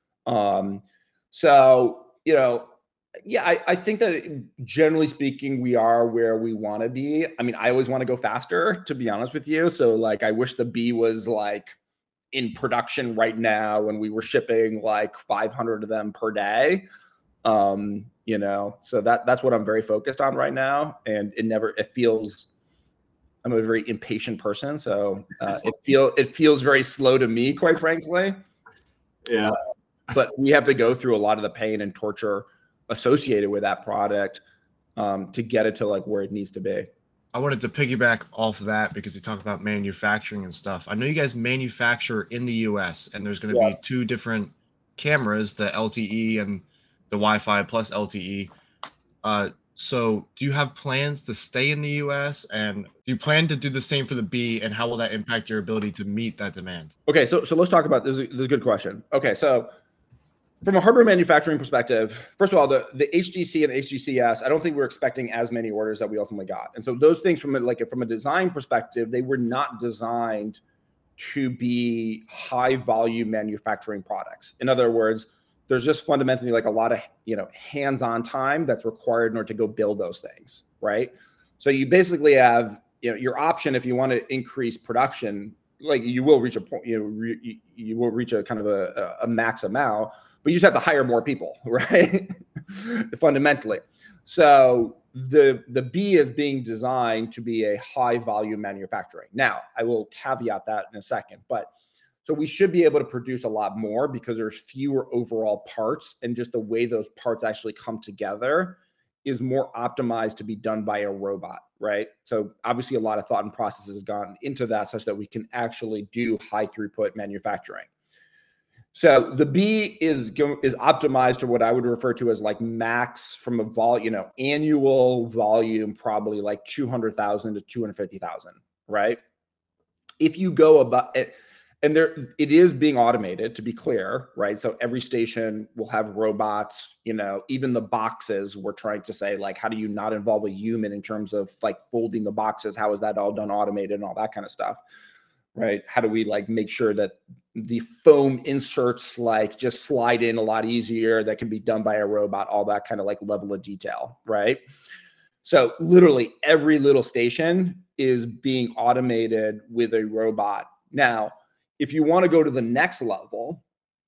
Um, so, you know, yeah, I, I think that generally speaking, we are where we want to be. I mean, I always want to go faster, to be honest with you. So like, I wish the B was like in production right now and we were shipping like five hundred of them per day. Um, you know, so that that's what I'm very focused on right now. And it never, it feels, I'm a very impatient person. So uh, it feel, it feels very slow to me, quite frankly. Yeah. Uh, but we have to go through a lot of the pain and torture associated with that product um, to get it to like where it needs to be. I wanted to piggyback off of that because you talk about manufacturing and stuff. I know you guys manufacture in the U S and there's going to yeah. be two different cameras, the L T E and the Wi-Fi plus L T E. Uh, so do you have plans to stay in the U S, and do you plan to do the same for the B, and how will that impact your ability to meet that demand? Okay, so so let's talk about this. This is a good question. Okay, so from a hardware manufacturing perspective, first of all, the, the H D C and the H D C S, I don't think we're expecting as many orders that we ultimately got. And so those things from a, like from a design perspective, they were not designed to be high volume manufacturing products. In other words, there's just fundamentally like a lot of, you know, hands-on time that's required in order to go build those things, right? So you basically have, you know, your option if you want to increase production, like you will reach a point, you know, re, you will reach a kind of a, a max amount, but you just have to hire more people, right? Fundamentally. So the, the B is being designed to be a high volume manufacturing. Now, I will caveat that in a second, but so we should be able to produce a lot more because there's fewer overall parts, and just the way those parts actually come together is more optimized to be done by a robot, right? So obviously a lot of thought and process has gone into that such that we can actually do high throughput manufacturing. So the B is is optimized to what I would refer to as like max from a vol, you know, annual volume, probably like two hundred thousand to two hundred fifty thousand, right? If you go about it, and there it is being automated, to be clear, right? So every station will have robots, you know, even the boxes, we're trying to say, like, how do you not involve a human in terms of like folding the boxes? How is that all done automated and all that kind of stuff, right? How do we like make sure that the foam inserts like just slide in a lot easier, that can be done by a robot, all that kind of like level of detail, right? So literally every little station is being automated with a robot. Now, if you want to go to the next level,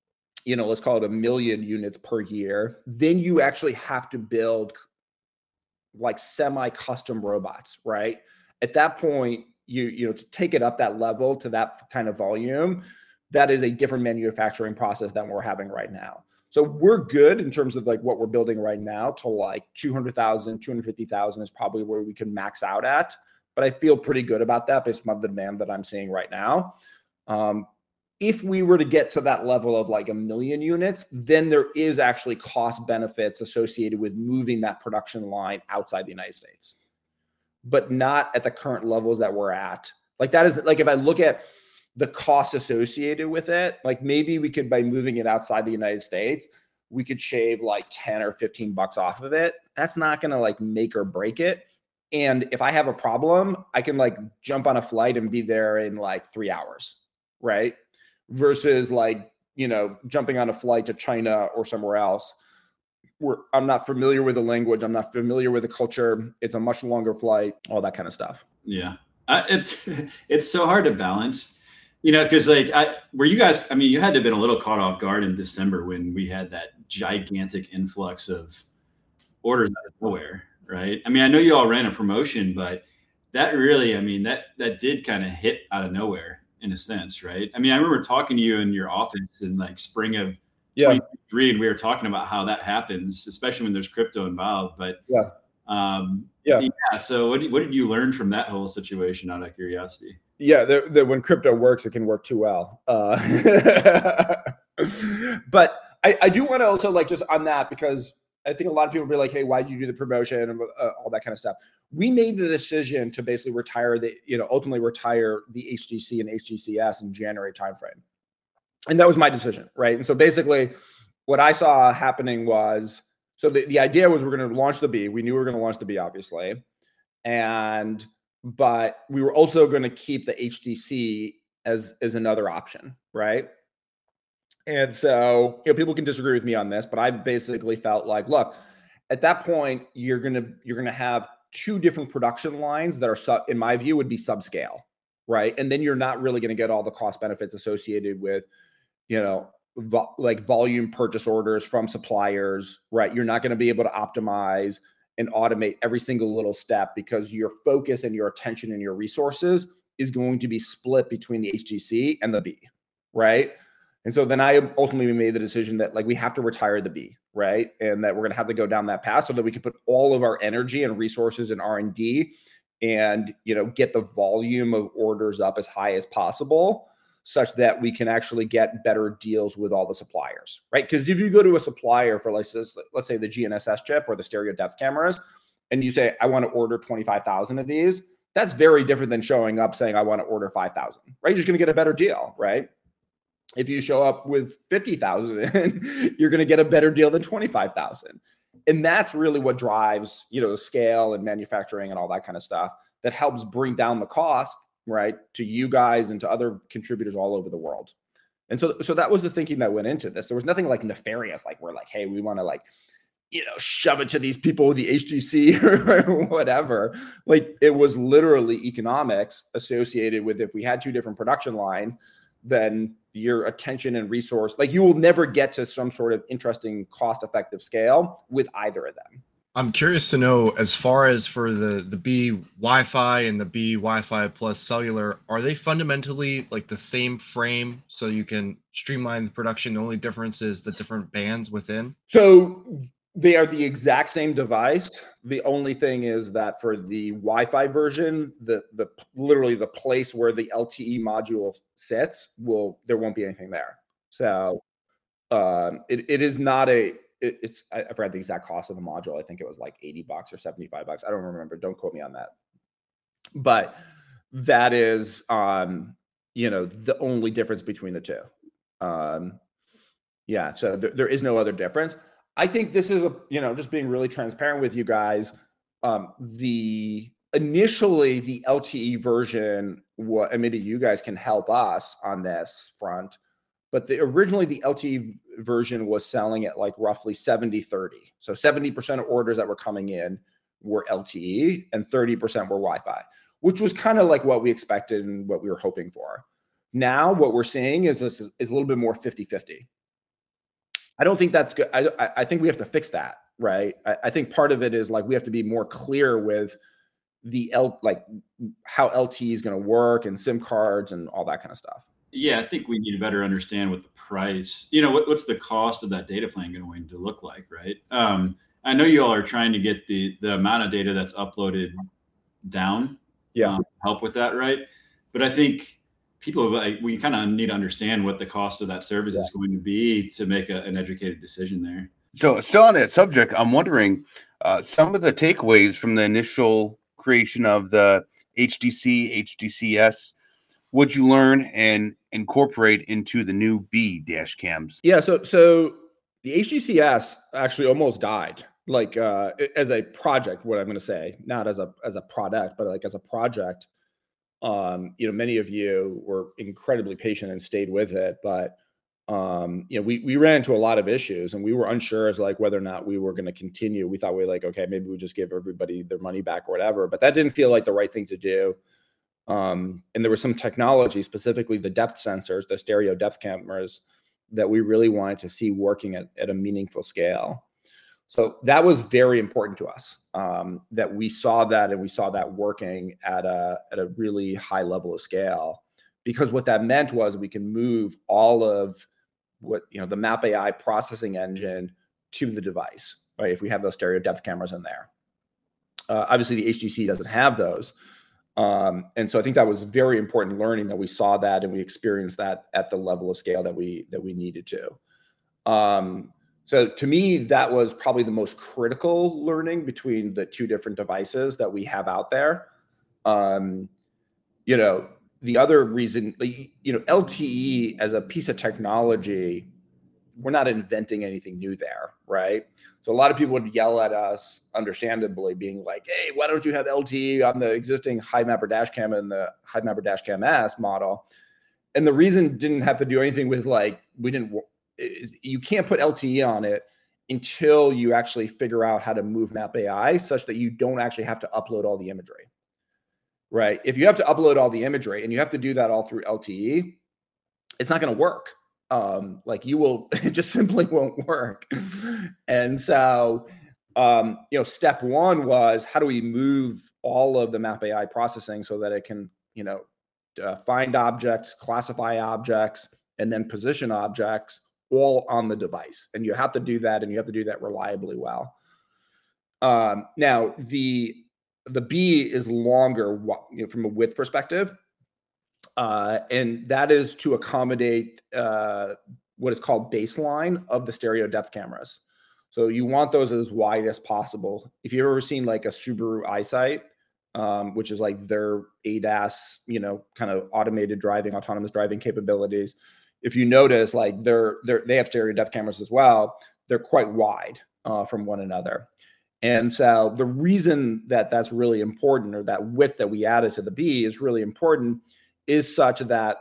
you know, let's call it a million units per year, then you actually have to build like semi-custom robots, right? At that point, you you know, to take it up that level to that kind of volume, that is a different manufacturing process than we're having right now. So we're good in terms of like what we're building right now to like two hundred thousand, two hundred fifty thousand is probably where we can max out at. But I feel pretty good about that based on the demand that I'm seeing right now. Um, if we were to get to that level of like a million units, then there is actually cost benefits associated with moving that production line outside the United States, but not at the current levels that we're at. Like that is like, if I look at the cost associated with it, like maybe we could, by moving it outside the United States, we could shave like ten or fifteen bucks off of it. That's not going to like make or break it. And if I have a problem, I can like jump on a flight and be there in like three hours, right? Versus like, you know, jumping on a flight to China or somewhere else where I'm not familiar with the language, I'm not familiar with the culture. It's a much longer flight, all that kind of stuff. Yeah, uh, it's it's so hard to balance, you know, because like, I were you guys? I mean, you had to have been a little caught off guard in December when we had that gigantic influx of orders out of nowhere, right? I mean, I know you all ran a promotion, but that really, I mean, that that did kind of hit out of nowhere in a sense, right? I mean, I remember talking to you in your office in like spring of Yeah. twenty twenty-three, and we were talking about how that happens, especially when there's crypto involved. But Yeah. um, Yeah. yeah. So what, what did you learn from that whole situation out of curiosity? Yeah, the, the, when crypto works, it can work too well. Uh, but I, I do want to also like just on that, because I think a lot of people will be like, hey, why did you do the promotion and uh, all that kind of stuff. We made the decision to basically retire the, you know, ultimately retire the H T C and H T C S in January timeframe. And that was my decision, right? And so basically what I saw happening was, so the, the idea was we're going to launch the B. We knew we were going to launch the B, obviously. And, but we were also going to keep the H T C as, as another option, right? And so, you know, people can disagree with me on this, but I basically felt like, look, at that point, you're going to, you're going to have two different production lines that are, sub, in my view, would be subscale, right? And then you're not really going to get all the cost benefits associated with, you know, vo- like volume purchase orders from suppliers, right? You're not going to be able to optimize and automate every single little step because your focus and your attention and your resources is going to be split between the H T C and the B, right? And so then I ultimately made the decision that like we have to retire the B, right? And that we're going to have to go down that path so that we can put all of our energy and resources in R and D and, you know, get the volume of orders up as high as possible such that we can actually get better deals with all the suppliers, right? Because if you go to a supplier for like, let's say the G N S S chip or the stereo depth cameras, and you say, I want to order twenty-five thousand of these, that's very different than showing up saying, I want to order five thousand, right? You're just going to get a better deal, right? If you show up with fifty thousand, you're going to get a better deal than twenty-five thousand. And that's really what drives, you know, scale and manufacturing and all that kind of stuff that helps bring down the cost, right, to you guys and to other contributors all over the world. And so, so that was the thinking that went into this. There was nothing like nefarious, like we're like, hey, we want to like, you know, shove it to these people with the H T C or whatever. Like it was literally economics associated with if we had two different production lines, then your attention and resource, like you will never get to some sort of interesting cost-effective scale with either of them. I'm curious to know, as far as for the, the B Wi-Fi and the B Wi-Fi plus cellular, are they fundamentally like the same frame so you can streamline the production? The only difference is the different bands within? So they are the exact same device. The only thing is that for the Wi-Fi version, the the literally the place where the L T E module sits will there won't be anything there. So um, it it is not a it, it's I, I forgot the exact cost of the module. I think it was like eighty bucks or seventy-five bucks. I don't remember. Don't quote me on that. But that is um you know the only difference between the two. Um, yeah. So there, there is no other difference. I think this is a, you know, just being really transparent with you guys. Um, the initially the L T E version, what, and maybe you guys can help us on this front, but the originally the L T E version was selling at like roughly seventy thirty. So seventy percent of orders that were coming in were L T E and thirty percent were Wi-Fi, which was kind of like what we expected and what we were hoping for. Now what we're seeing is, is, is a little bit more fifty fifty. I don't think that's good. I, I think we have to fix that, right? I, I think part of it is like we have to be more clear with the L, like how L T E is going to work and SIM cards and all that kind of stuff. Yeah, I think we need to better understand what the price, you know, what, what's the cost of that data plan going to look like, right? Um, I know you all are trying to get the the amount of data that's uploaded down. Yeah, um, help with that, right? But I think people, like, we kind of need to understand what the cost of that service yeah. is going to be to make a, an educated decision there. So, still on that subject, I'm wondering uh, some of the takeaways from the initial creation of the H D C, H D C S. Would you learn and incorporate into the new B dash cams? Yeah, so so the H D C S actually almost died, like uh, as a project. What I'm going to say, not as a as a product, but like as a project. Um, you know, many of you were incredibly patient and stayed with it, but um, you know, we we ran into a lot of issues, and we were unsure as like whether or not we were going to continue. We thought we were like, okay, maybe we just give everybody their money back or whatever, but that didn't feel like the right thing to do. Um, and there was some technology, specifically the depth sensors, the stereo depth cameras, that we really wanted to see working at, at a meaningful scale. So that was very important to us, um, that we saw that and we saw that working at a, at a really high level of scale, because what that meant was we can move all of what, you know, the Map A I processing engine to the device, right? If we have those stereo depth cameras in there. Uh, obviously the H D C doesn't have those. Um, and so I think that was very important learning, that we saw that and we experienced that at the level of scale that we that we needed to. Um, so to me, that was probably the most critical learning between the two different devices that we have out there. Um, you know, the other reason, you know, L T E as a piece of technology, we're not inventing anything new there, right? So a lot of people would yell at us, understandably, being like, hey, why don't you have L T E on the existing HiveMapper Dashcam and the HiveMapper Dashcam S model? And the reason didn't have to do anything with like, we didn't, is you can't put L T E on it until you actually figure out how to move Map A I such that you don't actually have to upload all the imagery, right? If you have to upload all the imagery and you have to do that all through L T E, it's not going to work. Um, like you will, it just simply won't work. And so, um, you know, step one was, how do we move all of the Map A I processing so that it can, you know, uh, find objects, classify objects, and then position objects all on the device. And you have to do that, and you have to do that reliably well. Um, now, the, the B is longer, you know, from a width perspective. Uh, and that is to accommodate uh, what is called baseline of the stereo depth cameras. So you want those as wide as possible. If you've ever seen like a Subaru EyeSight, um, which is like their A D A S, you know, kind of automated driving, autonomous driving capabilities, if you notice, like they're, they're they have stereo depth cameras as well. They're quite wide uh, from one another. And so the reason that that's really important, or that width that we added to the B is really important, is such that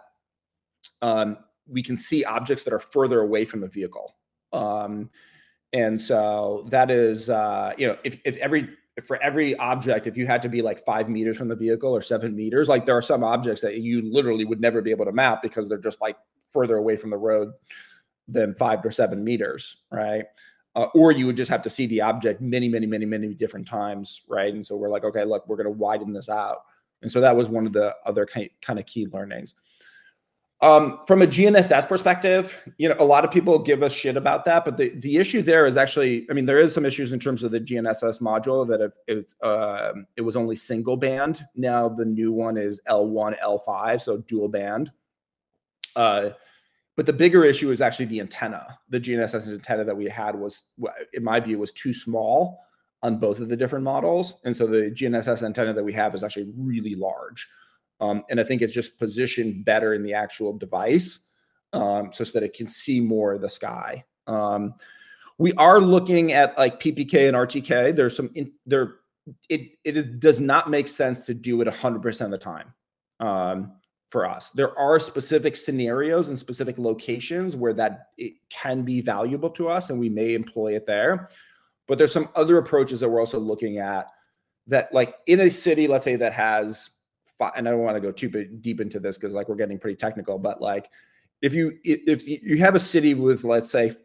um, we can see objects that are further away from the vehicle. Um, and so that is, uh, you know, if, if every, if for every object, if you had to be like five meters from the vehicle or seven meters, like there are some objects that you literally would never be able to map because they're just like further away from the road than five or seven meters, right? Uh, or you would just have to see the object many, many, many, many different times, right? And so we're like, okay, look, we're going to widen this out. And so that was one of the other kind of key learnings. Um, from a G N S S perspective, you know, a lot of people give us shit about that, but the, the issue there is actually, I mean, there is some issues in terms of the G N S S module that it, it, uh, it was only single band. Now the new one is L one, L five, so dual band. Uh, but the bigger issue is actually the antenna. The G N S S antenna that we had was, in my view, was too small on both of the different models. And so the G N S S antenna that we have is actually really large. Um, and I think it's just positioned better in the actual device um, such that it can see more of the sky. Um, we are looking at like P P K and R T K. There's some, in, there, it, it is, does not make sense to do it one hundred percent of the time um, for us. There are specific scenarios and specific locations where that it can be valuable to us, and we may employ it there. But there's some other approaches that we're also looking at that, like in a city, let's say that has, five, and I don't want to go too deep into this because like we're getting pretty technical, but like if you if you have a city with, let's say,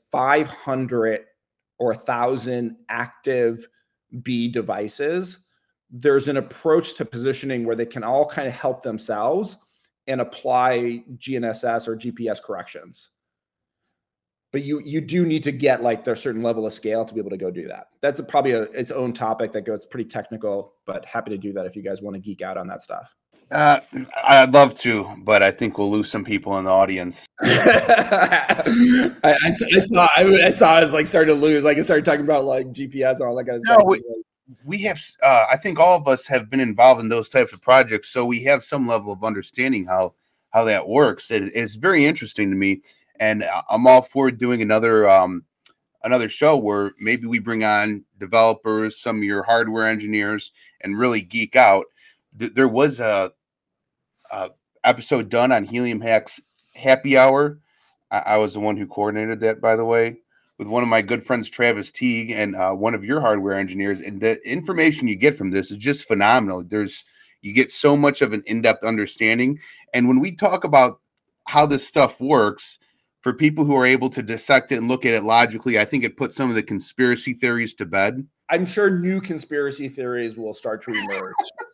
five hundred or one thousand active B devices, there's an approach to positioning where they can all kind of help themselves and apply G N S S or G P S corrections. But you you do need to get like there's a certain level of scale to be able to go do that. That's a, probably a, its own topic that goes pretty technical, but happy to do that if you guys want to geek out on that stuff. Uh, I'd love to, but I think we'll lose some people in the audience. I, I, I saw I, I saw I was like starting to lose, like I started talking about like G P S and all that kind of no, stuff. We, we have, uh, I think all of us have been involved in those types of projects, so we have some level of understanding how how that works. It, it's very interesting to me. And I'm all for doing another um, another show where maybe we bring on developers, some of your hardware engineers, and really geek out. Th- there was a, a episode done on Helium Hacks Happy Hour. I-, I was the one who coordinated that, by the way, with one of my good friends, Travis Teague, and uh, one of your hardware engineers. And the information you get from this is just phenomenal. There's you get so much of an in-depth understanding. And when we talk about how this stuff works, for people who are able to dissect it and look at it logically, I think it puts some of the conspiracy theories to bed. I'm sure new conspiracy theories will start to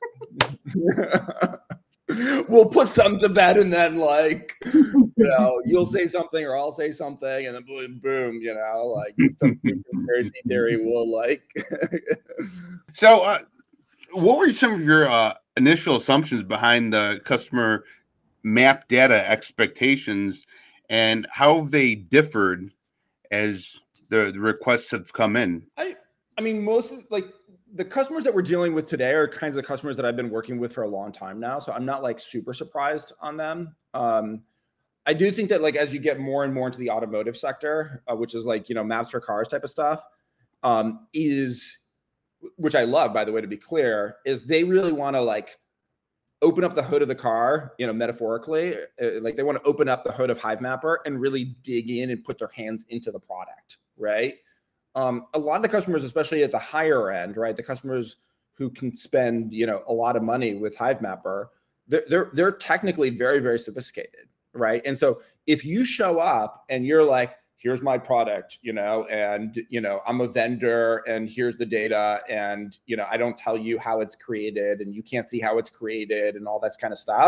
emerge. We'll put some to bed and then like, you know, you'll say something or I'll say something and then boom, boom, you know, like some conspiracy theory will like. So uh, what were some of your uh, initial assumptions behind the customer map data expectations? And how have they differed as the, the requests have come in? I, I mean, most of like the customers that we're dealing with today are kinds of customers that I've been working with for a long time now. So I'm not like super surprised on them. Um, I do think that like as you get more and more into the automotive sector, uh, which is like, you know, maps for cars type of stuff, um, is, which I love, by the way, to be clear, is they really want to like open up the hood of the car, you know, metaphorically, uh, like they want to open up the hood of Hivemapper and really dig in and put their hands into the product, right? Um, a lot of the customers, especially at the higher end, right, the customers who can spend, you know, a lot of money with Hivemapper, they're, they're, they're technically very, very sophisticated, right? And so if you show up and you're like, here's my product, you know, and, you know, I'm a vendor and here's the data and, you know, I don't tell you how it's created and you can't see how it's created and all that kind of stuff.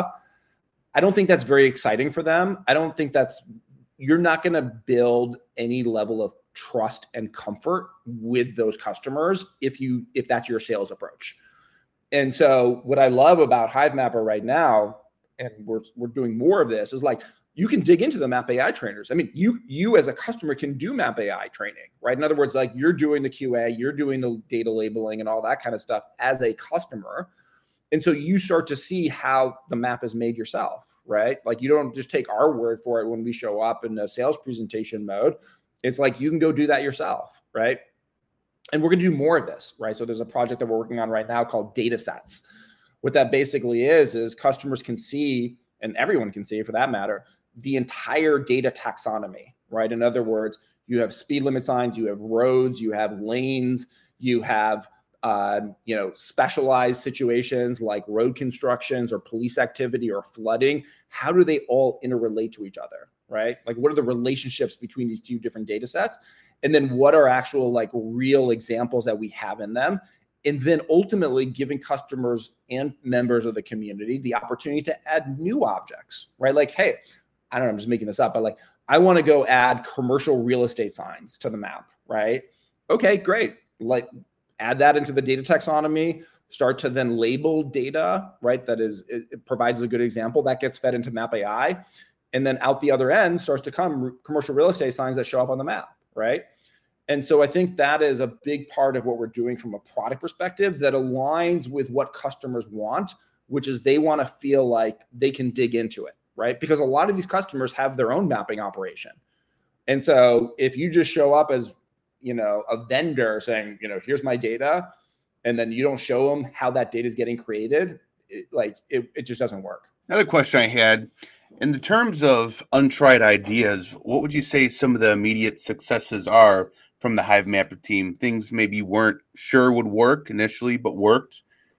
I don't think that's very exciting for them. I don't think that's, you're not going to build any level of trust and comfort with those customers if you, if that's your sales approach. And so what I love about Hivemapper right now, and we're, we're doing more of this, is like, you can dig into the Map A I trainers. I mean, you you as a customer can do Map A I training, right? In other words, like you're doing the Q A, you're doing the data labeling and all that kind of stuff as a customer. And so you start to see how the map is made yourself, right? Like you don't just take our word for it when we show up in a sales presentation mode. It's like you can go do that yourself, right? And we're going to do more of this, right? So there's a project that we're working on right now called data sets. What that basically is, is customers can see, and everyone can see for that matter, the entire data taxonomy, right? In other words, you have speed limit signs, you have roads, you have lanes, you have, uh, you know, specialized situations like road constructions or police activity or flooding. How do they all interrelate to each other, right? Like what are the relationships between these two different data sets? And then what are actual like real examples that we have in them? And then ultimately giving customers and members of the community the opportunity to add new objects, right? Like, hey, I don't know, I'm just making this up, but like, I want to go add commercial real estate signs to the map, right? Okay, great. Like add that into the data taxonomy, start to then label data, right? That is, it, it provides a good example that gets fed into Map A I. And then out the other end starts to come commercial real estate signs that show up on the map, right? And so I think that is a big part of what we're doing from a product perspective that aligns with what customers want, which is they want to feel like they can dig into it. Right? Because a lot of these customers have their own mapping operation. And so if you just show up as, you know, a vendor saying, you know, here's my data, and then you don't show them how that data is getting created, it, like it, it just doesn't work. Another question I had, in the terms of untried ideas, what would you say some of the immediate successes are from the Hivemapper team? Things maybe weren't sure would work initially, but worked.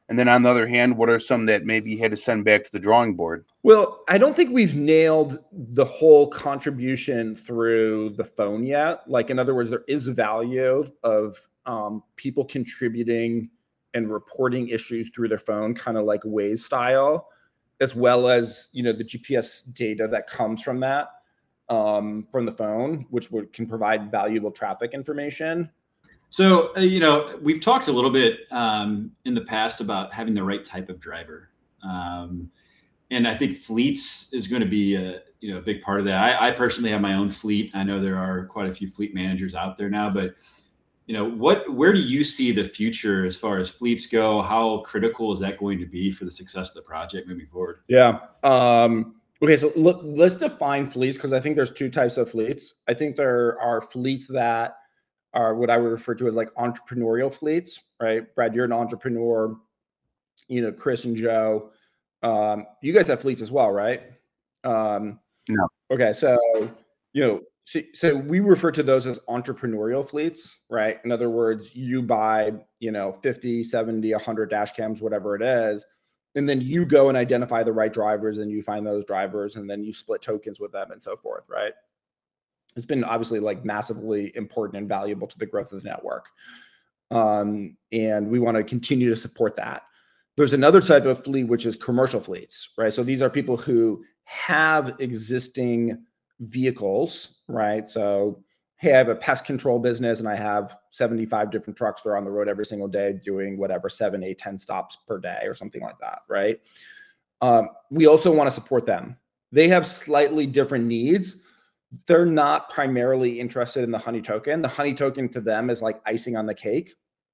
And then on the other hand, what are some that maybe you had to send back to the drawing board? Well, I don't think we've nailed the whole contribution through the phone yet. Like, in other words, there is value of um, people contributing and reporting issues through their phone, kind of like Waze style, as well as, you know, the G P S data that comes from that, um, from the phone, which would, can provide valuable traffic information. So, uh, you know, we've talked a little bit um, in the past about having the right type of driver. Um, and I think fleets is going to be a, you know, a big part of that. I, I personally have my own fleet. I know there are quite a few fleet managers out there now, but, you know, what, where do you see the future as far as fleets go? How critical is that going to be for the success of the project moving forward? Yeah. Um, okay. So look, let's define fleets, because I think there's two types of fleets. I think there are fleets that are what I would refer to as like entrepreneurial fleets, right? Brad, you're an entrepreneur, you know, Chris and Joe, um, you guys have fleets as well, right? Um, no. Okay. So, you know, so, so we refer to those as entrepreneurial fleets, right? In other words, you buy, you know, fifty, seventy, one hundred dash cams, whatever it is, and then you go and identify the right drivers and you find those drivers and then you split tokens with them and so forth, right? It's been obviously like massively important and valuable to the growth of the network. Um, and we want to continue to support that. There's another type of fleet, which is commercial fleets, right? So these are people who have existing vehicles, right? So, hey, I have a pest control business and I have seventy-five different trucks. They're on the road every single day doing whatever, seven, eight, ten stops per day or something like that, right? Um, we also want to support them. They have slightly different needs. They're not primarily interested in the Honey token. The Honey token to them is like icing on the cake.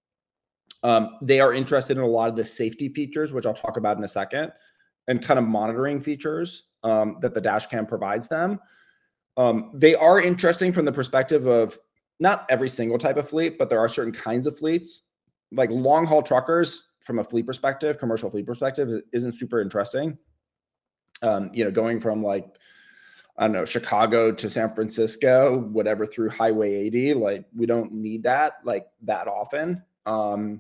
Um, they are interested in a lot of the safety features, which I'll talk about in a second, and kind of monitoring features um, that the dash cam provides them. Um, they are interesting from the perspective of not every single type of fleet, but there are certain kinds of fleets. Like long haul truckers, from a fleet perspective, commercial fleet perspective, isn't super interesting. Um, you know, going from like, I don't know, Chicago to San Francisco, whatever, through Highway eighty, like we don't need that like that often. Um,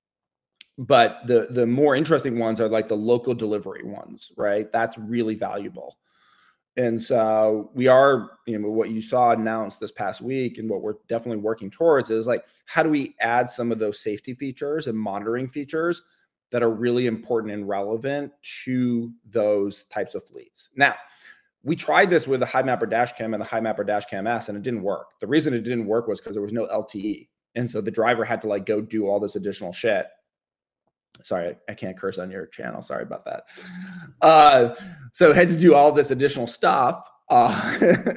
but the the more interesting ones are like the local delivery ones, right? That's really valuable. And so we are, you know, what you saw announced this past week and what we're definitely working towards is like, how do we add some of those safety features and monitoring features that are really important and relevant to those types of fleets? Now, we tried this with the HiMapper Dashcam and the HiMapper Dashcam S, and it didn't work. The reason it didn't work was because there was no L T E. And so the driver had to like go do all this additional shit. Sorry, I can't curse on your channel. Sorry about that. Uh, so had to do all this additional stuff uh,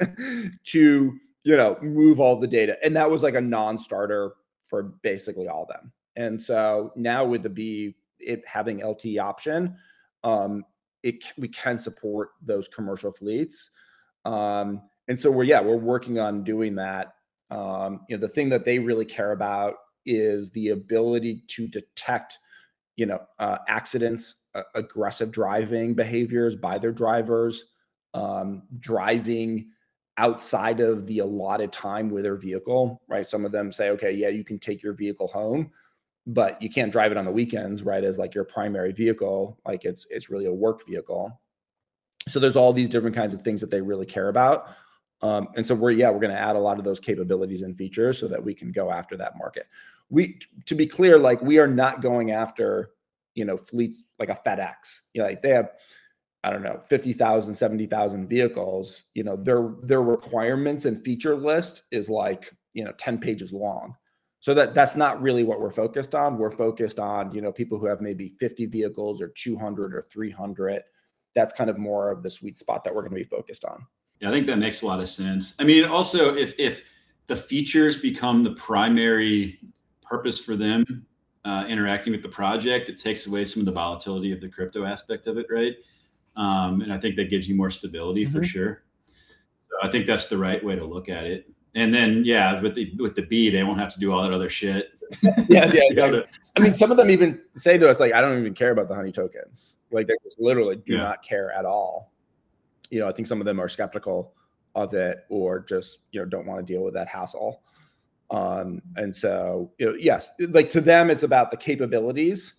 to, you know, move all the data. And that was like a non-starter for basically all of them. And so now with the B, it having L T E option, um, it we can support those commercial fleets. Um, and so we're, yeah, we're working on doing that. Um, you know, the thing that they really care about is the ability to detect, you know, uh, accidents, uh, aggressive driving behaviors by their drivers, um, driving outside of the allotted time with their vehicle, right? Some of them say, okay, yeah, you can take your vehicle home, but you can't drive it on the weekends, right? As like your primary vehicle, like it's, it's really a work vehicle. So there's all these different kinds of things that they really care about. Um, and so we're, yeah, we're going to add a lot of those capabilities and features so that we can go after that market. We, to be clear, like we are not going after, you know, fleets like a FedEx, you know, like they have, I don't know, fifty thousand, seventy thousand vehicles, you know, their, their requirements and feature list is like, you know, ten pages long. So that that's not really what we're focused on. We're focused on, you know, people who have maybe fifty vehicles or two hundred or three hundred. That's kind of more of the sweet spot that we're going to be focused on. Yeah, I think that makes a lot of sense. I mean, also, if if the features become the primary purpose for them uh, interacting with the project, it takes away some of the volatility of the crypto aspect of it, right? Um, and I think that gives you more stability mm-hmm. for sure. So I think that's the right way to look at it. And then, yeah, with the with the B, they won't have to do all that other shit. yeah, yeah. yeah. I mean, some of them even say to us, like, I don't even care about the Honey tokens. Like, they just literally do yeah. not care at all. You know, I think some of them are skeptical of it or just, you know, don't want to deal with that hassle. Um, and so, you know, yes, like to them, it's about the capabilities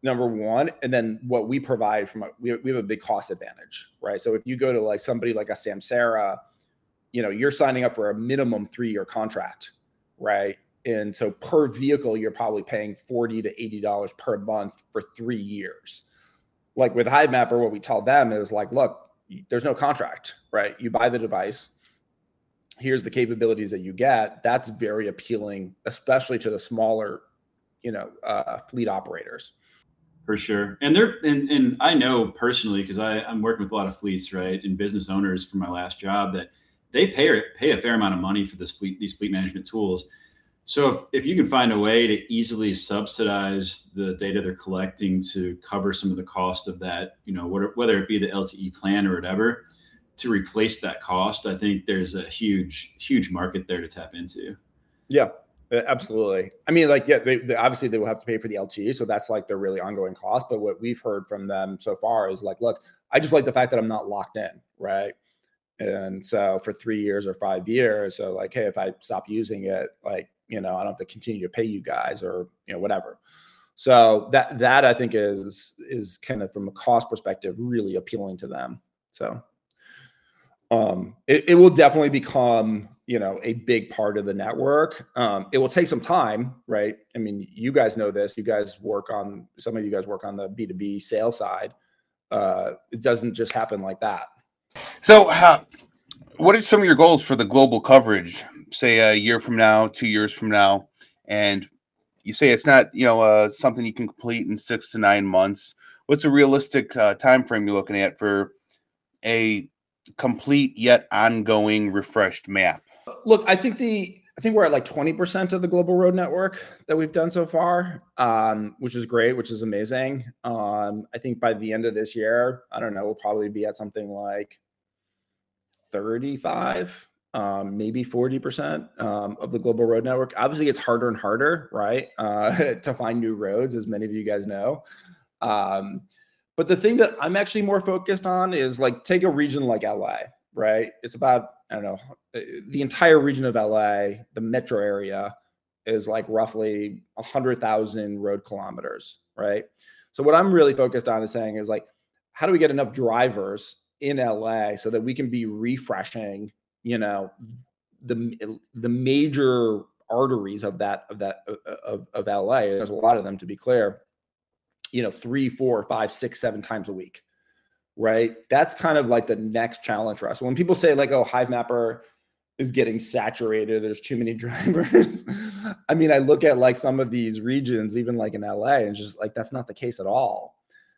number one. And then what we provide from a, we, we have a big cost advantage, right? So if you go to like somebody like a Samsara, you know, you're signing up for a minimum three-year contract, right? And so per vehicle, you're probably paying forty to eighty dollars per month for three years. Like with Hivemapper, what we tell them is like, look, there's no contract, right? You buy the device. Here's the capabilities that you get. That's very appealing, especially to the smaller, you know, uh, fleet operators. For sure. And they're, and, and I know personally, because I'm working with a lot of fleets, right, and business owners from my last job, that they pay pay a fair amount of money for this fleet, these fleet management tools. So if, if you can find a way to easily subsidize the data they're collecting to cover some of the cost of that, you know, whether it be the L T E plan or whatever, to replace that cost, I think there's a huge, huge market there to tap into. Yeah, absolutely. I mean, like, yeah, they, they obviously they will have to pay for the L T E. So that's like their really ongoing cost. But what we've heard from them so far is like, look, I just like the fact that I'm not locked in, right? And so for three years or five years, so like, hey, if I stop using it, like, you know, I don't have to continue to pay you guys or, you know, whatever. So that, that I think is, is kind of from a cost perspective, really appealing to them. So um, it, it will definitely become, you know, a big part of the network. Um, it will take some time, right? I mean, you guys know this, you guys work on, some of you guys work on the B two B sales side. Uh, it doesn't just happen like that. So uh, what are some of your goals for the global coverage, say a year from now, two years from now? And you say it's not, you know, uh, something you can complete in six to nine months. What's a realistic uh, time frame you're looking at for a complete yet ongoing refreshed map? Look, I think the I think we're at like twenty percent of the global road network that we've done so far, um, which is great, which is amazing. Um, I think by the end of this year, I don't know, we'll probably be at something like thirty-five, um, maybe forty percent um, of the global road network. Obviously, it's harder and harder, right, uh, to find new roads, as many of you guys know. Um, but the thing that I'm actually more focused on is like, take a region like L A, right? It's about, I don't know, the entire region of L A, the metro area is like roughly one hundred thousand road kilometers, right? So what I'm really focused on is saying is like, how do we get enough drivers in L A so that we can be refreshing, you know, the the major arteries of that of that of, of L A. There's a lot of them, to be clear, you know, three, four, five, six, seven times a week, right? That's kind of like the next challenge for us. When people say like, oh, Hivemapper is getting saturated, there's too many drivers. I mean, I look at like some of these regions, even like in L A, and just like, that's not the case at all.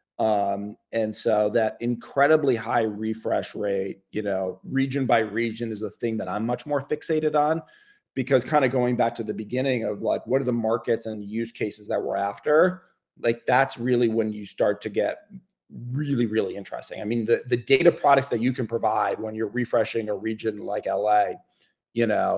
Um, and so that incredibly high refresh rate, you know, region by region is the thing that I'm much more fixated on, because kind of going back to the beginning of like, what are the markets and use cases that we're after? Like, that's really when you start to get really, really interesting. I mean, the, the data products that you can provide when you're refreshing a region like L A, you know,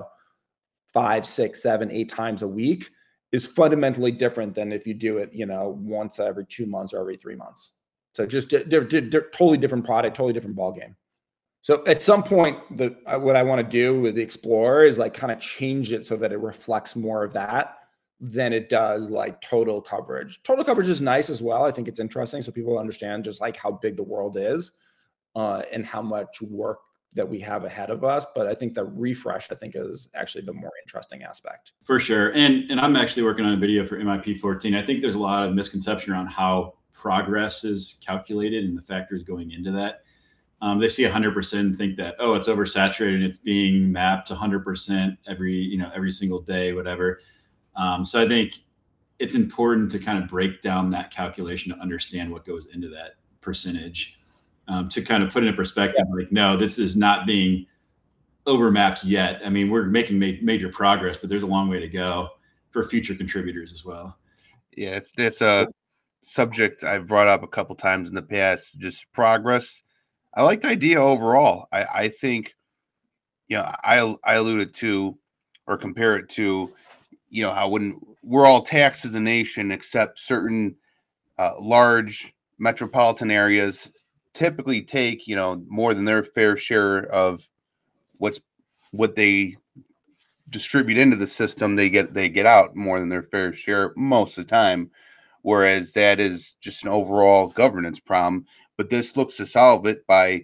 five, six, seven, eight times a week is fundamentally different than if you do it, you know, once every two months or every three months. So just they're, they're, they're totally different product, totally different ballgame. So at some point, the what I want to do with the Explorer is like kind of change it so that it reflects more of that than it does like total coverage. Total coverage is nice as well. I think it's interesting so people understand just like how big the world is uh, and how much work that we have ahead of us. But I think the refresh, I think, is actually the more interesting aspect. For sure. And and I'm actually working on a video for M I P fourteen. I think there's a lot of misconception around how progress is calculated and the factors going into that. Um, they see one hundred percent and think that, oh, it's oversaturated and it's being mapped one hundred percent every, you know, every single day, whatever. Um, so I think it's important to kind of break down that calculation to understand what goes into that percentage, um, to kind of put it in perspective. Yeah. Like, no, this is not being overmapped yet. I mean, we're making ma- major progress, but there's a long way to go for future contributors as well. Yeah, it's this uh, subject I've brought up a couple times in the past, just progress. I like the idea overall. I, I think, you know, I I alluded to or compare it to, you know, how when we're all taxed as a nation, except certain uh, large metropolitan areas typically take, you know, more than their fair share of what's what they distribute into the system. They get they get out more than their fair share most of the time. whereas that is just an overall governance problem. But this looks to solve it by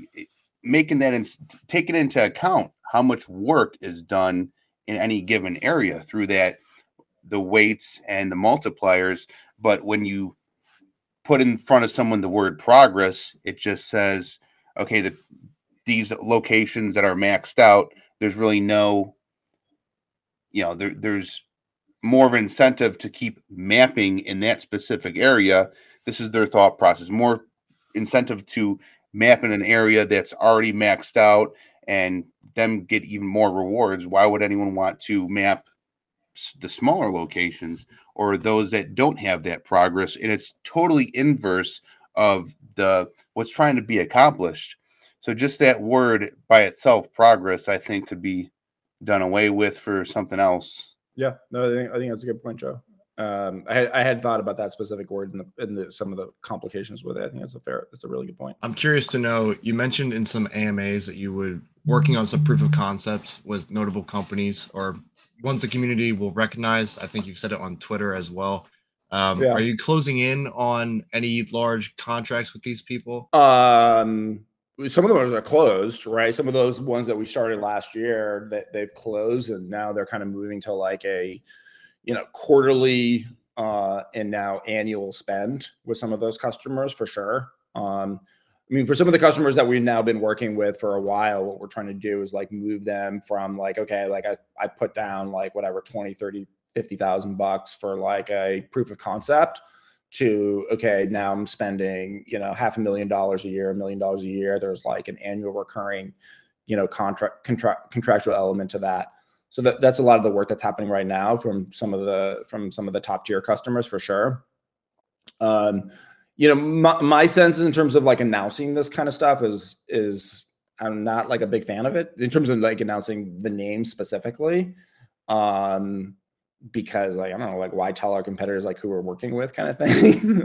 making that, in, taking into account how much work is done in any given area through that, the weights and the multipliers. But when you put in front of someone the word progress, it just says, okay, the, these locations that are maxed out, there's really no, you know, there, there's more of an incentive to keep mapping in that specific area. This is their thought process, more incentive to map in an area that's already maxed out and them get even more rewards. Why would anyone want to map the smaller locations or those that don't have that progress? And it's totally inverse of the what's trying to be accomplished. So just that word by itself, progress, I think could be done away with for something else. Yeah, no, I think, I think that's a good point, Joe. Um, I had I had thought about that specific word and the, in the, some of the complications with it. I think that's a fair, that's a really good point. I'm curious to know, you mentioned in some A M As that you would working on some proof of concepts with notable companies or ones the community will recognize. I think you've said it on Twitter as well. Um, yeah. Are you closing in on any large contracts with these people? Um, some of those are closed, right? Some of those ones that we started last year that they've closed, and now they're kind of moving to like a, you know, quarterly uh, and now annual spend with some of those customers for sure. Um, I mean, for some of the customers that we've now been working with for a while, what we're trying to do is like move them from like, okay, like I, I put down like whatever, twenty, thirty, fifty thousand bucks for like a proof of concept to, okay, now I'm spending, you know, half a million dollars a year, a million dollars a year. There's like an annual recurring, you know, contract, contract, contractual element to that. So that, that's a lot of the work that's happening right now from some of the, from some of the top tier customers for sure. Um, you know, my, my sense in terms of like announcing this kind of stuff is, is I'm not like a big fan of it in terms of like announcing the name specifically. Um, because like, I don't know, like why tell our competitors like who we're working with kind of thing.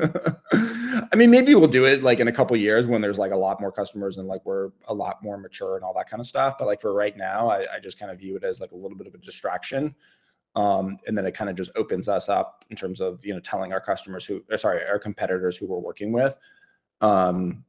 I mean, maybe we'll do it like in a couple of years when there's like a lot more customers and like we're a lot more mature and all that kind of stuff. But like for right now, I, I just kind of view it as like a little bit of a distraction. Um, and then it kind of just opens us up in terms of, you know, telling our customers who, or sorry, our competitors who we're working with. Um,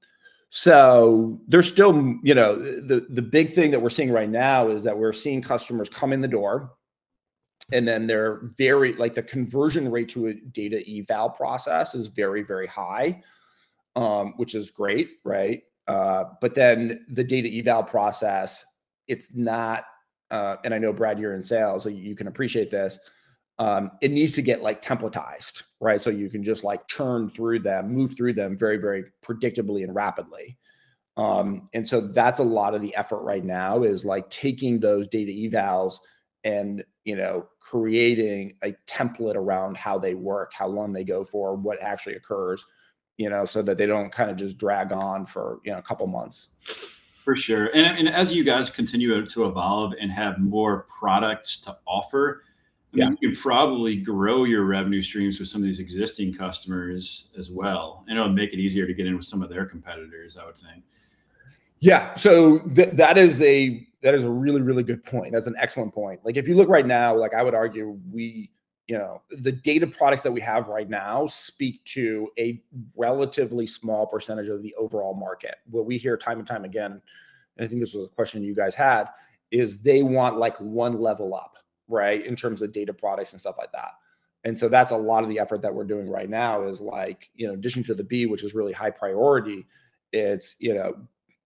so there's still, you know, the, the big thing that we're seeing right now is that we're seeing customers come in the door. And then they're very, like the conversion rate to a data eval process is very, very high, um, which is great, right? Uh, but then the data eval process, it's not, uh, and I know, Brad, you're in sales, so you can appreciate this. Um, it needs to get like templatized, right? So you can just like churn through them, move through them very, very predictably and rapidly. Um, and so that's a lot of the effort right now is like taking those data evals and, you know, creating a template around how they work, how long they go for, what actually occurs, you know, so that they don't kind of just drag on for, you know, a couple months. For sure. And, and as you guys continue to evolve and have more products to offer, I mean, yeah. you can probably grow your revenue streams with some of these existing customers as well. And it'll make it easier to get in with some of their competitors, I would think. Yeah. So th- that is a, that is a really, really good point. That's an excellent point. Like if you look right now, like I would argue we, you know, the data products that we have right now speak to a relatively small percentage of the overall market. What we hear time and time again, and I think this was a question you guys had, is they want like one level up, right? In terms of data products and stuff like that. And so that's a lot of the effort that we're doing right now is like, you know, in addition to the B, which is really high priority, it's, you know,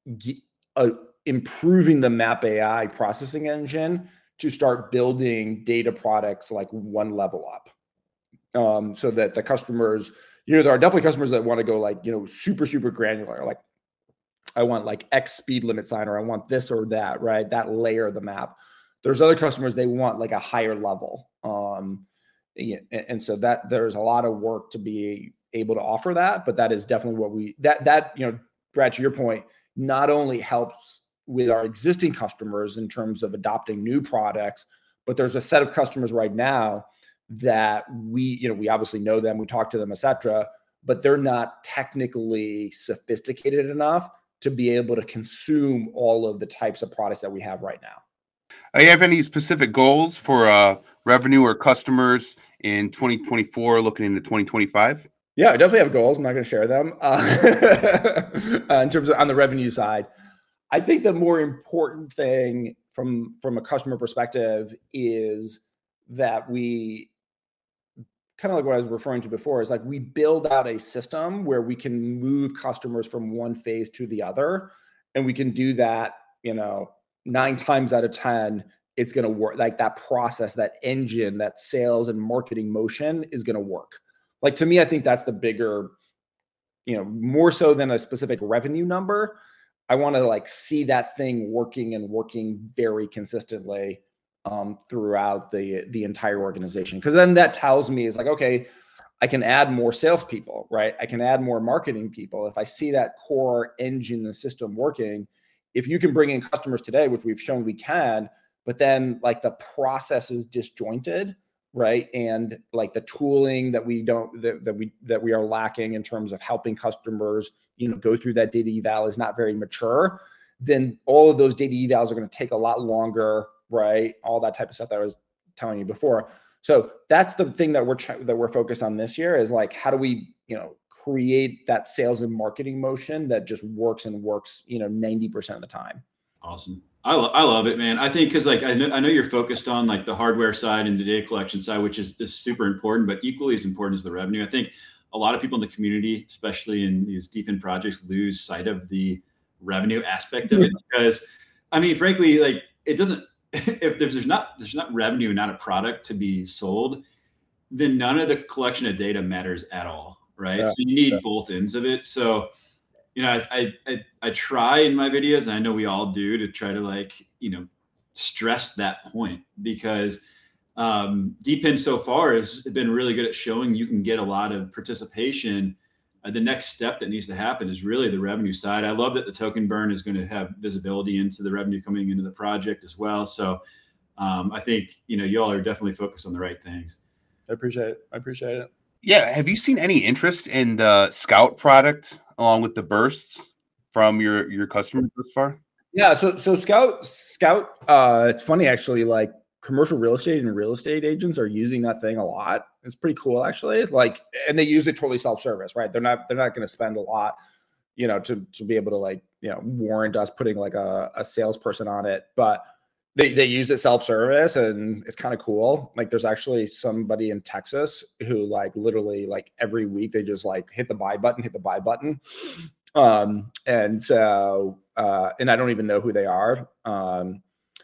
a, improving the Map A I processing engine to start building data products like one level up, um, so that the customers, you know, there are definitely customers that want to go like, you know, super, super granular. Like I want like X speed limit sign, or I want this or that, right? That layer of the map. There's other customers, they want like a higher level. Um, and, and so that there's a lot of work to be able to offer that, but that is definitely what we, that, that, you know, Brad, to your point, not only helps with our existing customers in terms of adopting new products, but there's a set of customers right now that we, you know, we obviously know them, we talk to them, et cetera, but they're not technically sophisticated enough to be able to consume all of the types of products that we have right now. Do you have any specific goals for uh, revenue or customers in twenty twenty-four, looking into twenty twenty-five? Yeah, I definitely have goals. I'm not going to share them uh, uh, in terms of on the revenue side. I think the more important thing from from a customer perspective is that we kind of like what I was referring to before is like we build out a system where we can move customers from one phase to the other, and we can do that, you know, nine times out of ten, it's going to work. Like that process, that engine, that sales and marketing motion is going to work. Like to me, I think that's the bigger, you know, more so than a specific revenue number. I want to like see that thing working and working very consistently um, throughout the the entire organization. Because then that tells me is like, okay, I can add more salespeople, right? I can add more marketing people. If I see that core engine and system working, if you can bring in customers today, which we've shown we can, but then like the process is disjointed, right? And like the tooling that we don't that, that we that we are lacking in terms of helping customers, you know, go through that data eval is not very mature, then all of those data evals are going to take a lot longer, right? All that type of stuff that I was telling you before. So that's the thing that we're that we're focused on this year is like, how do we, you know, create that sales and marketing motion that just works and works, you know, ninety percent of the time. Awesome. I, lo- I love it, man. I think because like I know, I know you're focused on like the hardware side and the data collection side, which is, is super important, but equally as important is the revenue. I think a lot of people in the community, especially in these deep in projects, lose sight of the revenue aspect of it because, I mean, frankly, like it doesn't. If there's, there's not there's not revenue, not a product to be sold, then none of the collection of data matters at all, right? Yeah. So you need yeah. both ends of it. So, you know, I, I I try in my videos, and I know we all do, to try to like, you know, stress that point because um, D P I N so far has been really good at showing you can get a lot of participation. Uh, the next step that needs to happen is really the revenue side. I love that the token burn is going to have visibility into the revenue coming into the project as well. So um, I think, you know, y'all are definitely focused on the right things. I appreciate it. I appreciate it. Yeah. Have you seen any interest in the Scout product along with the bursts from your, your customers thus far? Yeah. So, so Scout, Scout, uh, it's funny actually, like commercial real estate and real estate agents are using that thing a lot. It's pretty cool actually. Like, and they use it totally self-service, right? They're not, they're not going to spend a lot, you know, to, to be able to like, you know, warrant us putting like a, a salesperson on it, but they, they use it self-service and it's kind of cool. Like there's actually somebody in Texas who like literally like every week they just like hit the buy button, hit the buy button. Um, and so, uh, and I don't even know who they are. Um,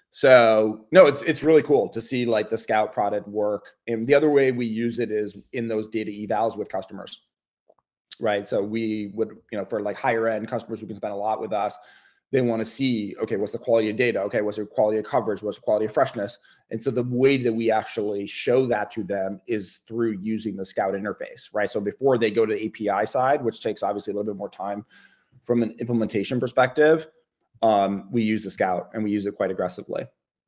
So no, it's it's really cool to see like the Scout product work. And the other way we use it is in those data evals with customers, right? So we would, you know, for like higher end customers who can spend a lot with us, they want to see, okay, what's the quality of data? Okay, what's the quality of coverage? What's the quality of freshness? And so the way that we actually show that to them is through using the Scout interface, right? So before they go to the A P I side, which takes obviously a little bit more time from an implementation perspective, Um, we use the Scout and we use it quite aggressively.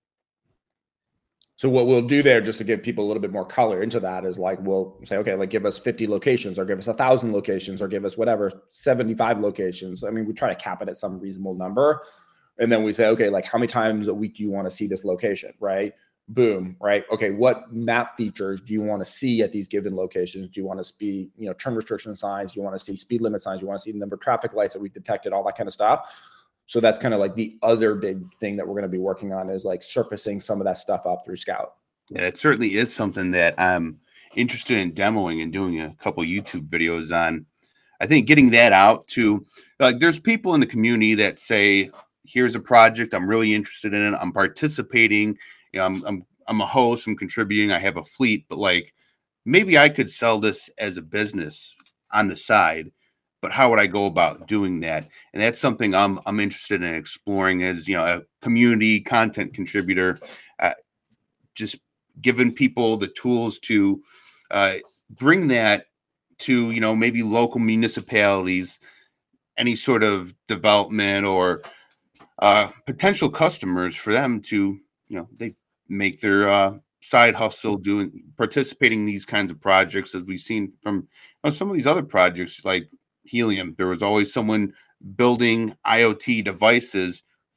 So what we'll do there, just to give people a little bit more color into that, is like, we'll say, okay, like give us fifty locations or give us a thousand locations or give us whatever, seventy-five locations. I mean, we try to cap it at some reasonable number. And then we say, okay, like how many times a week do you want to see this location, right? Boom, right? Okay, what map features do you want to see at these given locations? Do you want to see, you know, turn restriction signs? Do you want to see speed limit signs? Do you want to see the number of traffic lights that we've detected, all that kind of stuff? So that's kind of like the other big thing that we're going to be working on is like surfacing some of that stuff up through Scout. Yeah, it certainly is something that I'm interested in demoing and doing a couple YouTube videos on. I think getting that out to, like, there's people in the community that say, here's a project I'm really interested in. I'm participating. You know, I'm, I'm, I'm a host, I'm contributing. I have a fleet, but like, maybe I could sell this as a business on the side. But how would I go about doing that? And that's something I'm I'm interested in exploring as, you know, a community content contributor, uh, just giving people the tools to uh, bring that to, you know, maybe local municipalities, any sort of development or uh, potential customers for them to, you know, they make their uh, side hustle doing participating in these kinds of projects, as we've seen from, you know, some of these other projects like Helium. There was always someone building I O T devices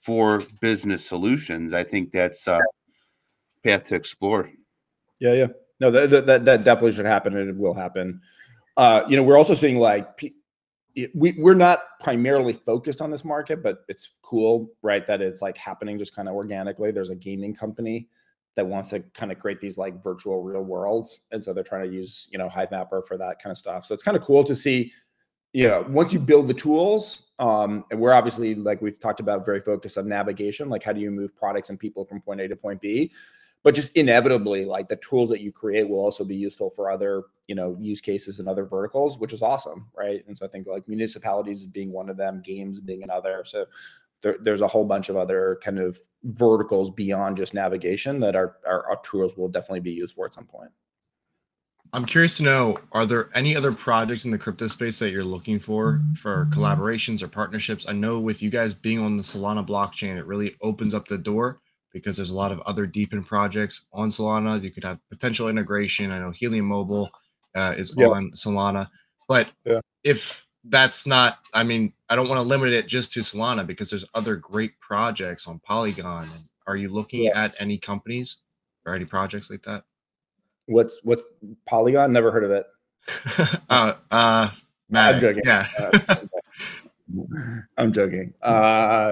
for business solutions, I think that's a path to explore. Yeah, yeah. No, that, that, that definitely should happen, and it will happen. Uh, you know, we're also seeing like, we, we're not primarily focused on this market, but it's cool, right, that it's like happening just kind of organically. There's a gaming company that wants to kind of create these like virtual real worlds. And so they're trying to use, you know, Hivemapper for that kind of stuff. So it's kind of cool to see, you know, once you build the tools, um, and we're obviously, like we've talked about, very focused on navigation, like how do you move products and people from point A to point B, but just inevitably, like the tools that you create will also be useful for other, you know, use cases and other verticals, which is awesome, right? And so I think like municipalities being one of them, games being another. So there, there's a whole bunch of other kind of verticals beyond just navigation that our, our, our tools will definitely be used for at some point. I'm curious to know, are there any other projects in the crypto space that you're looking for, for collaborations or partnerships? I know with you guys being on the Solana blockchain, it really opens up the door because there's a lot of other deepen projects on Solana. You could have potential integration. I know Helium Mobile uh, is yep. on Solana, but yeah. if that's not, I mean, I don't want to limit it just to Solana because there's other great projects on Polygon. Are you looking yeah. at any companies or any projects like that? What's what's Polygon? Never heard of it. uh, uh, Matic. I'm joking. Yeah, uh, I'm joking. Uh,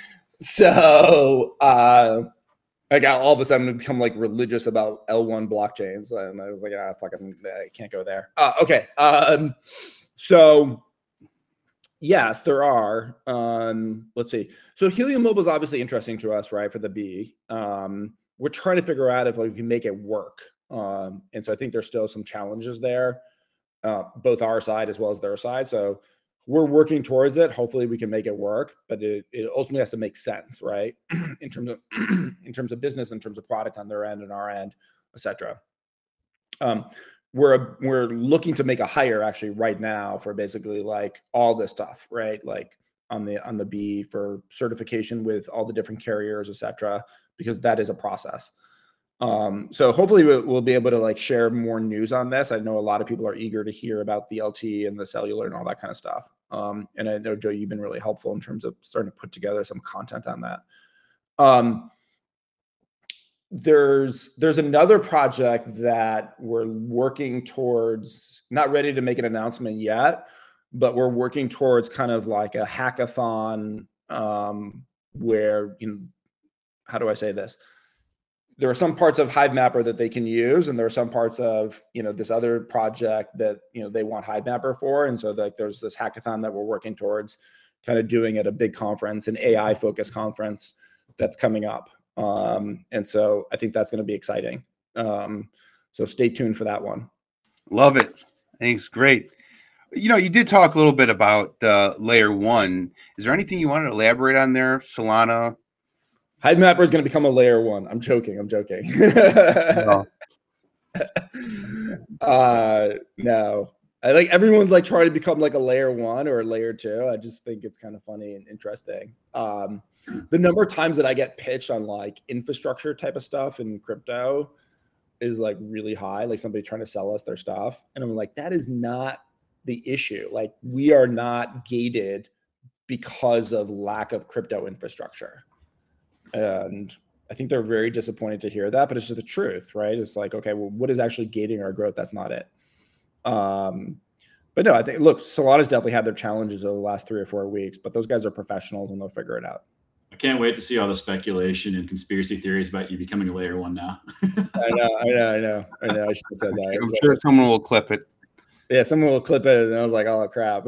so uh, I got all of a sudden become like religious about L one blockchains, and I was like, ah, fucking, I can't go there. Uh, okay, um, so yes, there are. Um, let's see. So Helium Mobile is obviously interesting to us, right? For the B, um, we're trying to figure out if like, we can make it work. Um, and so I think there's still some challenges there, uh, both our side as well as their side. So we're working towards it. Hopefully we can make it work, but it, it ultimately has to make sense, right? in terms of in terms of business, in terms of product on their end and our end, et cetera. Um, we're we're looking to make a hire actually right now for basically like all this stuff, right? Like on the on the B for certification with all the different carriers, et cetera, because that is a process. Um, so hopefully we'll, we'll be able to like share more news on this. I know a lot of people are eager to hear about the L T and the cellular and all that kind of stuff. Um, and I know, Joe, you've been really helpful in terms of starting to put together some content on that. Um, there's, there's another project that we're working towards, not ready to make an announcement yet, but we're working towards kind of like a hackathon, um, where, you know, how do I say this? There are some parts of Hivemapper that they can use, and there are some parts of, you know, this other project that, you know, they want Hivemapper for. And so like there's this hackathon that we're working towards kind of doing at a big conference, an A I focused conference that's coming up. Um, and so I think that's going to be exciting. Um, so stay tuned for that one. Love it. Thanks. Great. You know, you did talk a little bit about uh, layer one. Is there anything you want to elaborate on there? Solana? Hivemapper is going to become a layer one. I'm joking. I'm joking. no. uh, no, I like everyone's like trying to become like a layer one or a layer two. I just think it's kind of funny and interesting. Um, the number of times that I get pitched on like infrastructure type of stuff in crypto is like really high. Like somebody trying to sell us their stuff. And I'm like, that is not the issue. Like we are not gated because of lack of crypto infrastructure. And I think they're very disappointed to hear that, but it's just the truth, right? It's like, okay, well, what is actually gating our growth? That's not it. Um, but no, I think, look, Solana's definitely had their challenges over the last three or four weeks, but those guys are professionals and they'll figure it out. I can't wait to see all the speculation and conspiracy theories about you becoming a layer one now. I know, I know, I know, I know. I should have said that. I'm so, sure someone will clip it. Yeah, someone will clip it, and I was like, oh, crap.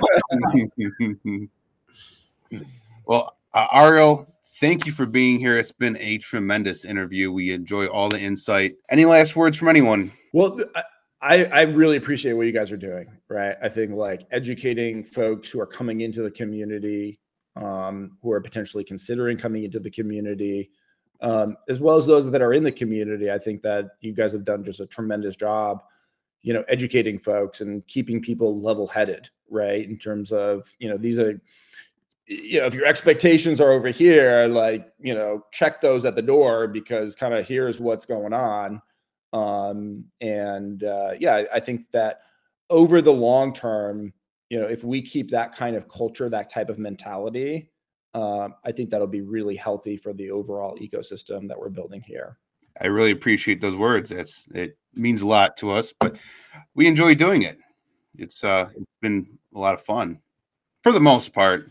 Well, uh, Ariel, thank you for being here. It's been a tremendous interview. We enjoy all the insight. Any last words from anyone? Well, I, I really appreciate what you guys are doing, right? I think like educating folks who are coming into the community, um, who are potentially considering coming into the community, um, as well as those that are in the community. I think that you guys have done just a tremendous job, you know, educating folks and keeping people level-headed, right? In terms of, you know, these are, you know, if your expectations are over here, like, you know, check those at the door because kind of here's what's going on. Um, and uh, yeah, I think that over the long term, you know, if we keep that kind of culture, that type of mentality, um, I think that'll be really healthy for the overall ecosystem that we're building here. I really appreciate those words. That's it means a lot to us, but we enjoy doing it. It's uh, it's been a lot of fun for the most part.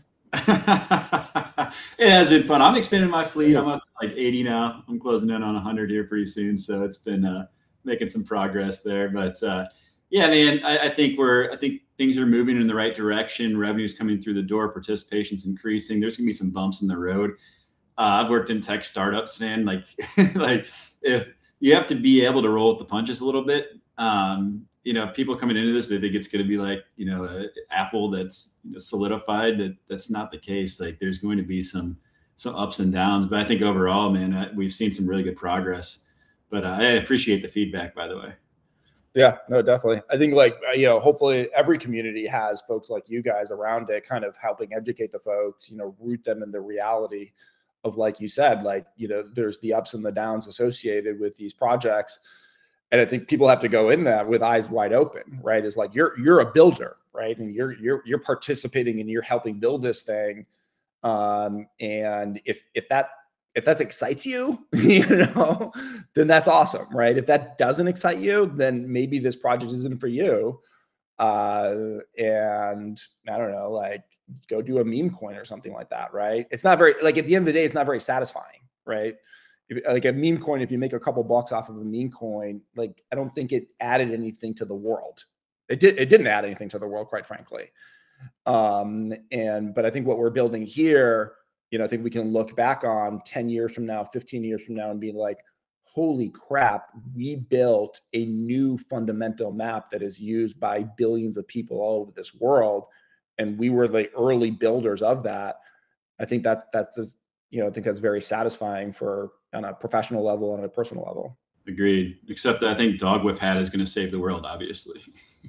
It has been fun. I'm expanding my fleet. I'm up to like eighty now. I'm closing in on one hundred here pretty soon, so it's been uh, making some progress there. But uh, yeah, man, I, I think we're I think things are moving in the right direction. Revenue's coming through the door. Participation's increasing. There's gonna be some bumps in the road. Uh, I've worked in tech startups, man. Like like if you have to be able to roll with the punches a little bit. Um, you know, people coming into this, they think it's going to be like, you know, uh, Apple that's you know, solidified. That that's not the case. Like there's going to be some, some ups and downs, but I think overall, man, uh, we've seen some really good progress, but uh, I appreciate the feedback, by the way. Yeah, no, definitely. I think like, you know, hopefully every community has folks like you guys around it, kind of helping educate the folks, you know, root them in the reality of, like you said, like, you know, there's the ups and the downs associated with these projects. And I think people have to go in that with eyes wide open, right? It's like you're you're a builder, right? And you're you're you're participating and you're helping build this thing. Um, and if if that if that excites you, you know, then that's awesome, right? If that doesn't excite you, then maybe this project isn't for you. Uh, and I don't know, like go do a meme coin or something like that, right? It's not very like at the end of the day, it's not very satisfying, right? If, like a meme coin, if you make a couple bucks off of a meme coin, like I don't think it added anything to the world. It did. It didn't add anything to the world, quite frankly. Um, and but I think what we're building here, you know, I think we can look back on ten years from now, fifteen years from now, and be like, "Holy crap! We built a new fundamental map that is used by billions of people all over this world, and we were the early builders of that." I think that that's just, you know, I think that's very satisfying for on a professional level and a personal level. Agreed. Except that I think Dog Whiff Hat is going to save the world, obviously.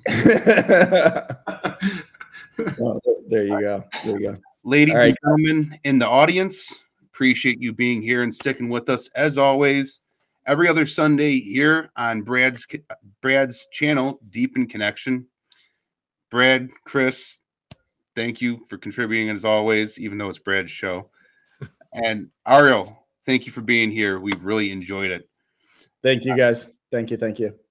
Well, there you go. There you go. Ladies right. and gentlemen in the audience, appreciate you being here and sticking with us as always. Every other Sunday here on Brad's Brad's channel, Deep in Connection. Brad, Chris, thank you for contributing as always, even though it's Brad's show. And Ariel, thank you for being here. We've really enjoyed it. Thank you, guys. Thank you. Thank you.